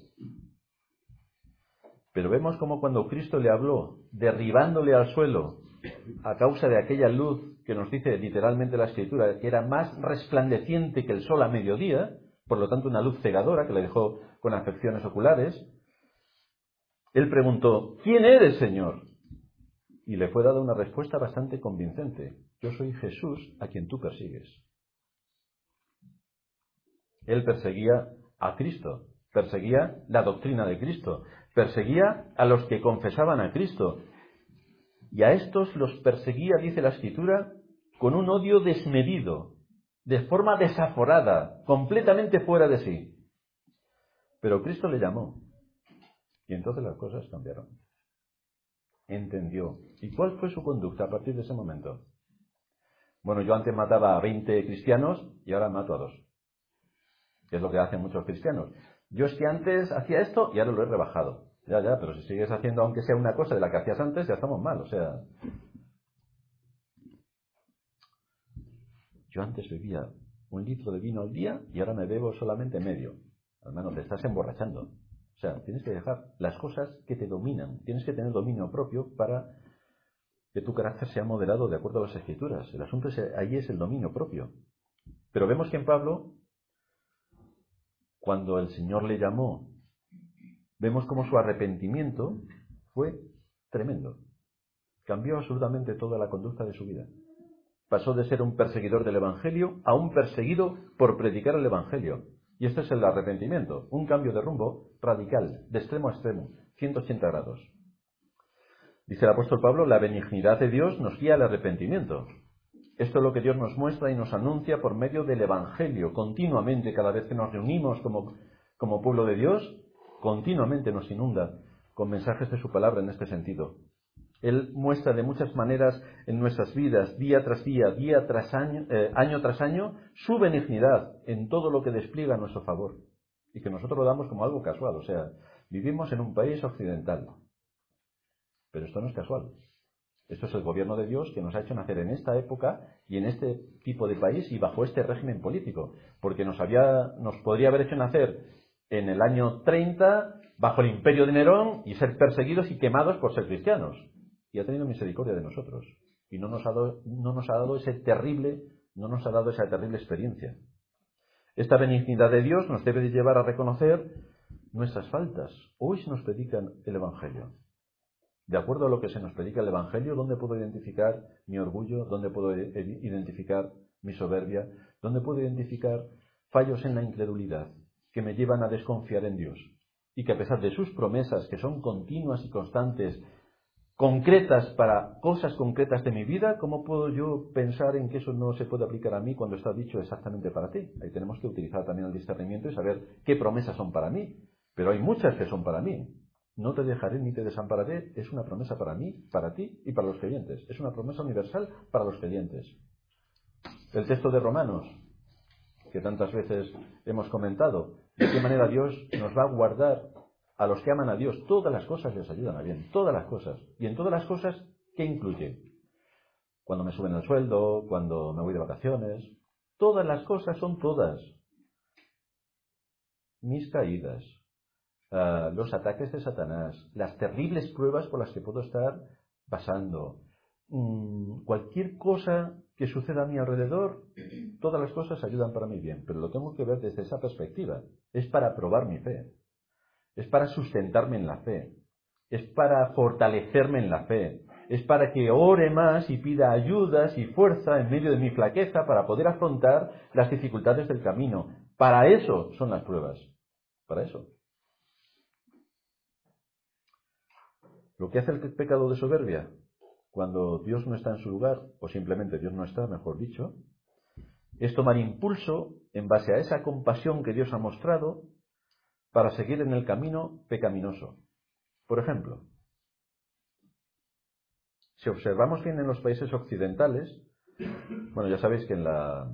Pero vemos como cuando Cristo le habló, derribándole al suelo, a causa de aquella luz que nos dice literalmente la Escritura, que era más resplandeciente que el sol a mediodía, por lo tanto una luz cegadora que le dejó con afecciones oculares, él preguntó, ¿quién eres, Señor? Y le fue dada una respuesta bastante convincente. Yo soy Jesús a quien tú persigues. Él perseguía a Cristo, perseguía la doctrina de Cristo, perseguía a los que confesaban a Cristo. Y a estos los perseguía, dice la Escritura, con un odio desmedido, de forma desaforada, completamente fuera de sí. Pero Cristo le llamó. Y entonces las cosas cambiaron. Entendió. ¿Y cuál fue su conducta a partir de ese momento? Bueno, yo antes mataba a veinte cristianos y ahora mato a dos. Que es lo que hacen muchos cristianos. Yo es que antes hacía esto y ahora lo he rebajado. Ya, ya, pero si sigues haciendo aunque sea una cosa de la que hacías antes, ya estamos mal. O sea, yo antes bebía un litro de vino al día y ahora me bebo solamente medio. Hermano, te estás emborrachando. O sea, tienes que dejar las cosas que te dominan. Tienes que tener dominio propio para que tu carácter sea moderado de acuerdo a las Escrituras. El asunto es, ahí es el dominio propio. Pero vemos que en Pablo, cuando el Señor le llamó, vemos como su arrepentimiento fue tremendo. Cambió absolutamente toda la conducta de su vida. Pasó de ser un perseguidor del Evangelio a un perseguido por predicar el Evangelio. Y este es el arrepentimiento, un cambio de rumbo radical, de extremo a extremo, ciento ochenta grados. Dice el apóstol Pablo, la benignidad de Dios nos guía al arrepentimiento. Esto es lo que Dios nos muestra y nos anuncia por medio del Evangelio. Continuamente, cada vez que nos reunimos como, como pueblo de Dios, continuamente nos inunda con mensajes de su palabra en este sentido. Él muestra de muchas maneras en nuestras vidas, día tras día, día tras año, eh, año tras año, su benignidad en todo lo que despliega a nuestro favor. Y que nosotros lo damos como algo casual. O sea, vivimos en un país occidental. Pero esto no es casual. Esto es el gobierno de Dios que nos ha hecho nacer en esta época y en este tipo de país y bajo este régimen político. Porque nos, había, nos podría haber hecho nacer en el año treinta bajo el imperio de Nerón y ser perseguidos y quemados por ser cristianos. Y ha tenido misericordia de nosotros. Y no nos ha dado, no nos ha dado ese terrible, no nos ha dado esa terrible experiencia. Esta benignidad de Dios nos debe de llevar a reconocer nuestras faltas. Hoy se nos predica el Evangelio. De acuerdo a lo que se nos predica el Evangelio, ¿dónde puedo identificar mi orgullo? ¿Dónde puedo identificar mi soberbia? ¿Dónde puedo identificar fallos en la incredulidad que me llevan a desconfiar en Dios? Y que a pesar de sus promesas, que son continuas y constantes, concretas para cosas concretas de mi vida, ¿cómo puedo yo pensar en que eso no se puede aplicar a mí cuando está dicho exactamente para ti? Ahí tenemos que utilizar también el discernimiento y saber qué promesas son para mí. Pero hay muchas que son para mí. No te dejaré ni te desampararé es una promesa para mí, para ti y para los creyentes. Es una promesa universal para los creyentes. El texto de Romanos, que tantas veces hemos comentado, de qué manera Dios nos va a guardar a los que aman a Dios. Todas las cosas les ayudan a bien, todas las cosas. Y en todas las cosas, ¿qué incluye? Cuando me suben el sueldo, cuando me voy de vacaciones, todas las cosas son todas. Mis caídas, Uh, los ataques de Satanás, las terribles pruebas por las que puedo estar pasando, mm, cualquier cosa que suceda a mi alrededor, todas las cosas ayudan para mi bien, pero lo tengo que ver desde esa perspectiva. Es para probar mi fe, es para sustentarme en la fe, es para fortalecerme en la fe, es para que ore más y pida ayudas y fuerza en medio de mi flaqueza para poder afrontar las dificultades del camino. Para eso son las pruebas, para eso. Lo que hace el pecado de soberbia, cuando Dios no está en su lugar, o simplemente Dios no está, mejor dicho, es tomar impulso en base a esa compasión que Dios ha mostrado para seguir en el camino pecaminoso. Por ejemplo, Si observamos bien en los países occidentales, bueno, ya sabéis que en la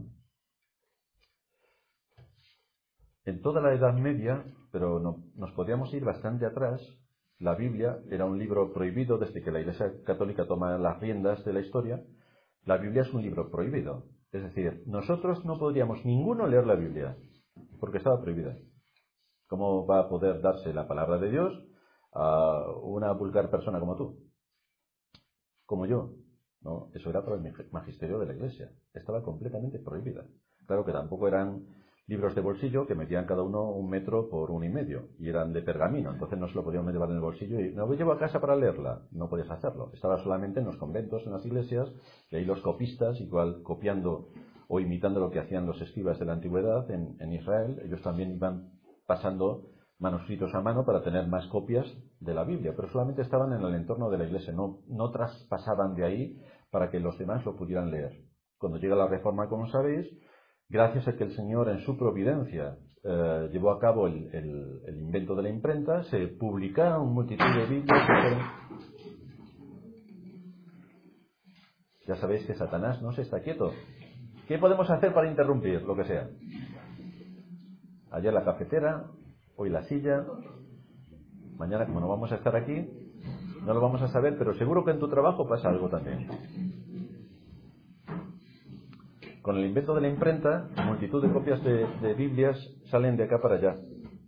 en toda la Edad Media, pero no, nos podríamos ir bastante atrás, la Biblia era un libro prohibido desde que la Iglesia Católica toma las riendas de la historia. La Biblia es un libro prohibido. Es decir, nosotros no podríamos ninguno leer la Biblia, porque estaba prohibida. ¿Cómo va a poder darse la palabra de Dios a una vulgar persona como tú? Como yo. No, eso era para el magisterio de la Iglesia. Estaba completamente prohibida. Claro que tampoco eran libros de bolsillo que metían cada uno un metro por uno y medio y eran de pergamino, entonces no se lo podíamos llevar en el bolsillo y no lo llevo a casa para leerla. No podías hacerlo. Estaba solamente en los conventos, en las iglesias, y ahí los copistas, igual copiando o imitando lo que hacían los escribas de la antigüedad en, en Israel, ellos también iban pasando manuscritos a mano para tener más copias de la Biblia, pero solamente estaban en el entorno de la iglesia, no, no traspasaban de ahí para que los demás lo pudieran leer. Cuando llega la Reforma, como sabéis, gracias a que el Señor en su providencia eh, llevó a cabo el, el, el invento de la imprenta, se publicaron multitud de Biblias. Ya sabéis que Satanás no se está quieto. ¿Qué podemos hacer para interrumpir? Lo que sea. Ayer la cafetera, hoy la silla, mañana como no vamos a estar aquí, no lo vamos a saber, pero seguro que en tu trabajo pasa algo también. Con el invento de la imprenta, multitud de copias de, de Biblias salen de acá para allá.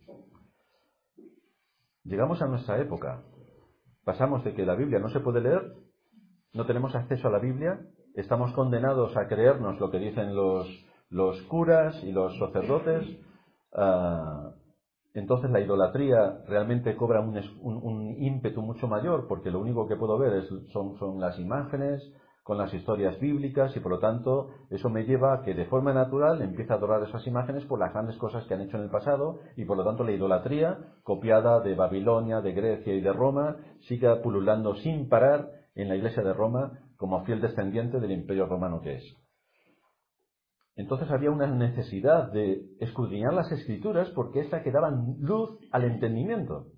Llegamos a nuestra época. Pasamos de que la Biblia no se puede leer, no tenemos acceso a la Biblia, estamos condenados a creernos lo que dicen los, los curas y los sacerdotes. Uh, entonces la idolatría realmente cobra un, un, un ímpetu mucho mayor, porque lo único que puedo ver es, son, son las imágenes con las historias bíblicas, y por lo tanto eso me lleva a que de forma natural empiece a adorar esas imágenes por las grandes cosas que han hecho en el pasado, y por lo tanto la idolatría, copiada de Babilonia, de Grecia y de Roma, siga pululando sin parar en la Iglesia de Roma como fiel descendiente del Imperio Romano que es. Entonces había una necesidad de escudriñar las Escrituras porque éstas que daban luz al entendimiento.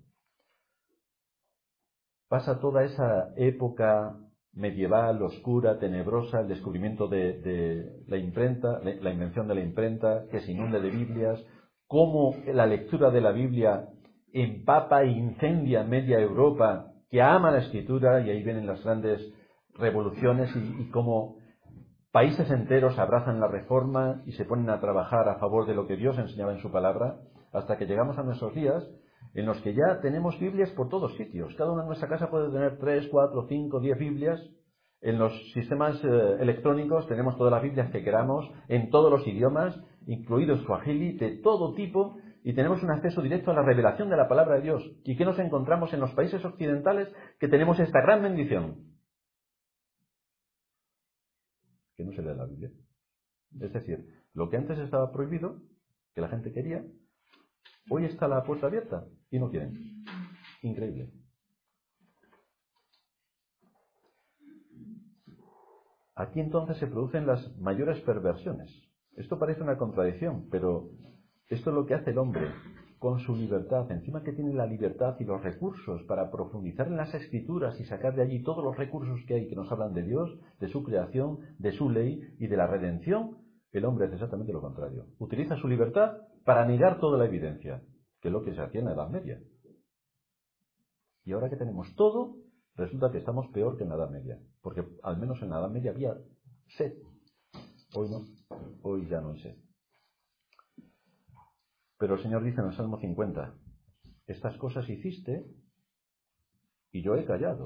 Pasa toda esa época medieval, oscura, tenebrosa, el descubrimiento de, de la imprenta, la invención de la imprenta, que se inunde de Biblias, cómo la lectura de la Biblia empapa e incendia media Europa, que ama la Escritura, y ahí vienen las grandes revoluciones, y, y cómo países enteros abrazan la Reforma y se ponen a trabajar a favor de lo que Dios enseñaba en su palabra, hasta que llegamos a nuestros días, en los que ya tenemos Biblias por todos sitios. Cada uno en nuestra casa puede tener tres, cuatro, cinco, diez Biblias. En los sistemas eh, electrónicos tenemos todas las Biblias que queramos, en todos los idiomas, incluido Swahili, de todo tipo, y tenemos un acceso directo a la revelación de la palabra de Dios. ¿Y qué nos encontramos en los países occidentales? Que tenemos esta gran bendición. Que no se lee la Biblia. Es decir, lo que antes estaba prohibido, que la gente quería, hoy está la puerta abierta y no quieren. Increíble. Aquí entonces se producen las mayores perversiones. Esto parece una contradicción, pero esto es lo que hace el hombre con su libertad. Encima que tiene la libertad y los recursos para profundizar en las Escrituras y sacar de allí todos los recursos que hay que nos hablan de Dios, de su creación, de su ley y de la redención, el hombre hace exactamente lo contrario. Utiliza su libertad para negar toda la evidencia, que es lo que se hacía en la Edad Media. Y ahora que tenemos todo, resulta que estamos peor que en la Edad Media, porque al menos en la Edad Media había sed. Hoy no, hoy ya no hay sed. Pero el Señor dice en el Salmo cincuenta, estas cosas hiciste y yo he callado.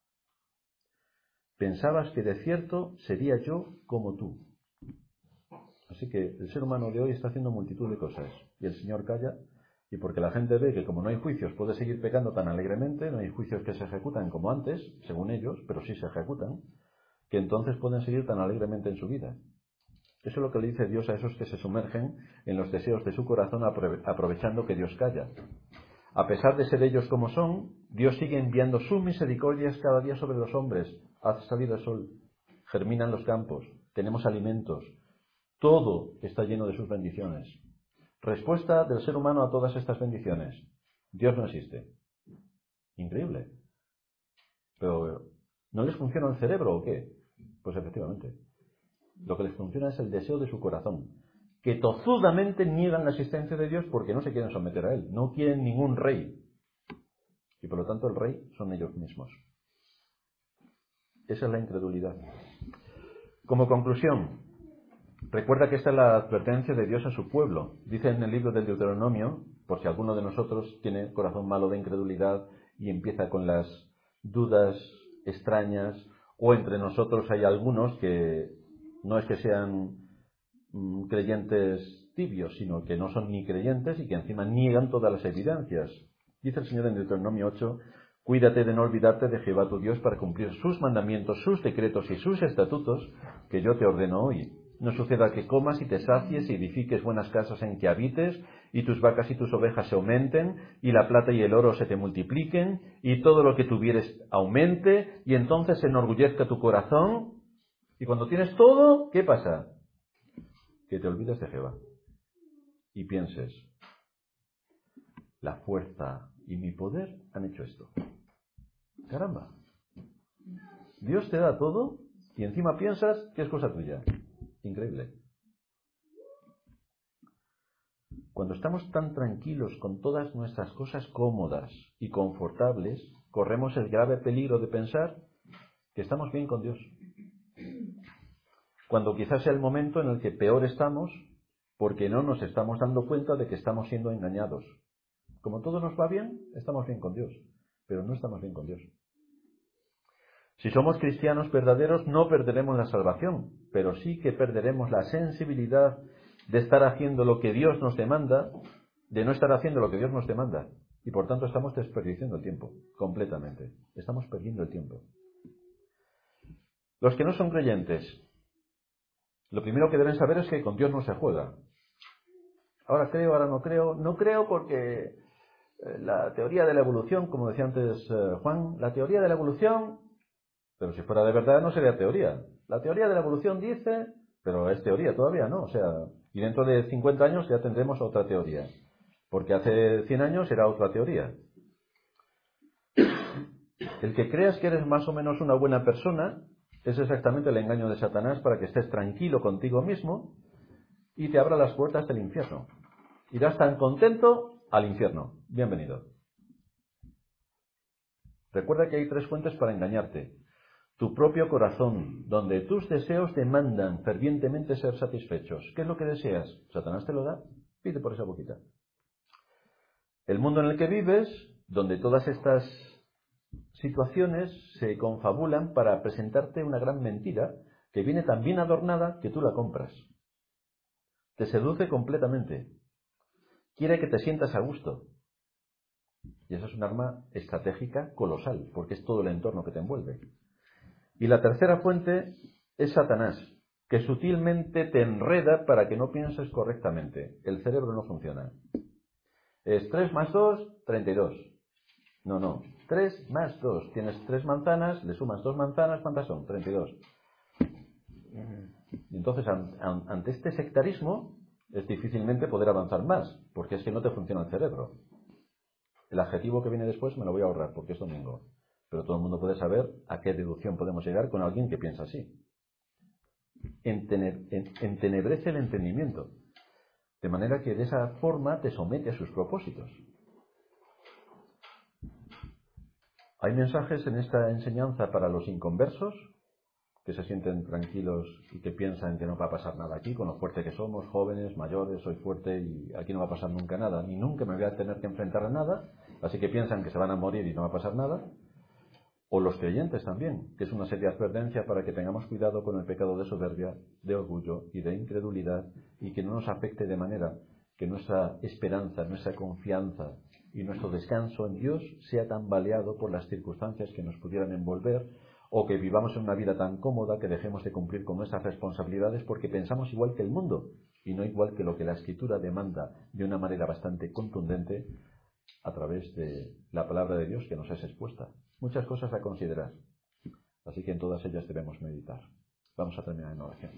Pensabas que de cierto sería yo como tú. Así que el ser humano de hoy está haciendo multitud de cosas y el Señor calla, y porque la gente ve que como no hay juicios puede seguir pecando tan alegremente, no hay juicios que se ejecutan como antes, según ellos, pero sí se ejecutan, que entonces pueden seguir tan alegremente en su vida. Eso es lo que le dice Dios a esos que se sumergen en los deseos de su corazón aprovechando que Dios calla. A pesar de ser ellos como son, Dios sigue enviando sus misericordias cada día sobre los hombres. Ha salido el sol, germinan los campos, tenemos alimentos, todo está lleno de sus bendiciones. Respuesta del ser humano a todas estas bendiciones: Dios no existe. Increíble. Pero ¿No les funciona el cerebro o qué? Pues efectivamente. Lo que les funciona es el deseo de su corazón, que tozudamente niegan la existencia de Dios porque no se quieren someter a Él. No quieren ningún rey. Y por lo tanto el rey son ellos mismos. Esa es la incredulidad. Como conclusión, recuerda que esta es la advertencia de Dios a su pueblo. Dice en el libro del Deuteronomio, por si alguno de nosotros tiene corazón malo de incredulidad y empieza con las dudas extrañas, o entre nosotros hay algunos que no es que sean mm, creyentes tibios, sino que no son ni creyentes y que encima niegan todas las evidencias. Dice el Señor en Deuteronomio ocho, cuídate de no olvidarte de Jehová tu Dios para cumplir sus mandamientos, sus decretos y sus estatutos que yo te ordeno hoy. No suceda que comas y te sacies y edifiques buenas casas en que habites, y tus vacas y tus ovejas se aumenten, y la plata y el oro se te multipliquen, y todo lo que tuvieres aumente, y entonces se enorgullezca tu corazón. Y cuando tienes todo, ¿qué pasa? Que te olvides de Jehová. Y pienses, la fuerza y mi poder han hecho esto. Caramba. Dios te da todo y encima piensas que es cosa tuya. Increíble. Cuando estamos tan tranquilos con todas nuestras cosas cómodas y confortables, corremos el grave peligro de pensar que estamos bien con Dios. Cuando quizás sea el momento en el que peor estamos, porque no nos estamos dando cuenta de que estamos siendo engañados. Como todo nos va bien, estamos bien con Dios, pero no estamos bien con Dios. Si somos cristianos verdaderos, no perderemos la salvación, pero sí que perderemos la sensibilidad de estar haciendo lo que Dios nos demanda, de no estar haciendo lo que Dios nos demanda. Y por tanto estamos desperdiciando el tiempo, completamente. Estamos perdiendo el tiempo. Los que no son creyentes, lo primero que deben saber es que con Dios no se juega. Ahora creo, ahora no creo. No creo porque la teoría de la evolución, como decía antes Juan, la teoría de la evolución... Pero si fuera de verdad no sería teoría. La teoría de la evolución dice, pero es teoría todavía, ¿no? O sea, y dentro de cincuenta años ya tendremos otra teoría. Porque hace cien años era otra teoría. El que creas que eres más o menos una buena persona es exactamente el engaño de Satanás para que estés tranquilo contigo mismo y te abra las puertas del infierno. Irás tan contento al infierno. Bienvenido. Recuerda que hay tres fuentes para engañarte. Tu propio corazón, donde tus deseos demandan fervientemente ser satisfechos. ¿Qué es lo que deseas? Satanás te lo da. Pide por esa boquita. El mundo en el que vives, donde todas estas situaciones se confabulan para presentarte una gran mentira que viene tan bien adornada que tú la compras. Te seduce completamente. Quiere que te sientas a gusto. Y esa es un arma estratégica colosal, porque es todo el entorno que te envuelve. Y la tercera fuente es Satanás, que sutilmente te enreda para que no pienses correctamente. El cerebro no funciona. Es tres más dos, treinta y dos. No, no. tres más dos. Tienes tres manzanas, le sumas dos manzanas, ¿cuántas son? treinta y dos. Y entonces, ante este sectarismo, es difícilmente poder avanzar más, porque es que no te funciona el cerebro. El adjetivo que viene después me lo voy a ahorrar, porque es domingo. Pero todo el mundo puede saber a qué deducción podemos llegar con alguien que piensa así. Entenebrece el entendimiento. De manera que de esa forma te somete a sus propósitos. Hay mensajes en esta enseñanza para los inconversos, que se sienten tranquilos y que piensan que no va a pasar nada aquí, con lo fuerte que somos, jóvenes, mayores, soy fuerte y aquí no va a pasar nunca nada, ni nunca me voy a tener que enfrentar a nada, así que piensan que se van a morir y no va a pasar nada. O los creyentes también, que es una seria advertencia para que tengamos cuidado con el pecado de soberbia, de orgullo y de incredulidad, y que no nos afecte de manera que nuestra esperanza, nuestra confianza y nuestro descanso en Dios sea tan baleado por las circunstancias que nos pudieran envolver, o que vivamos en una vida tan cómoda que dejemos de cumplir con nuestras responsabilidades porque pensamos igual que el mundo y no igual que lo que la Escritura demanda de una manera bastante contundente a través de la palabra de Dios que nos es expuesta. Muchas cosas a considerar, así que en todas ellas debemos meditar. Vamos a terminar en oración.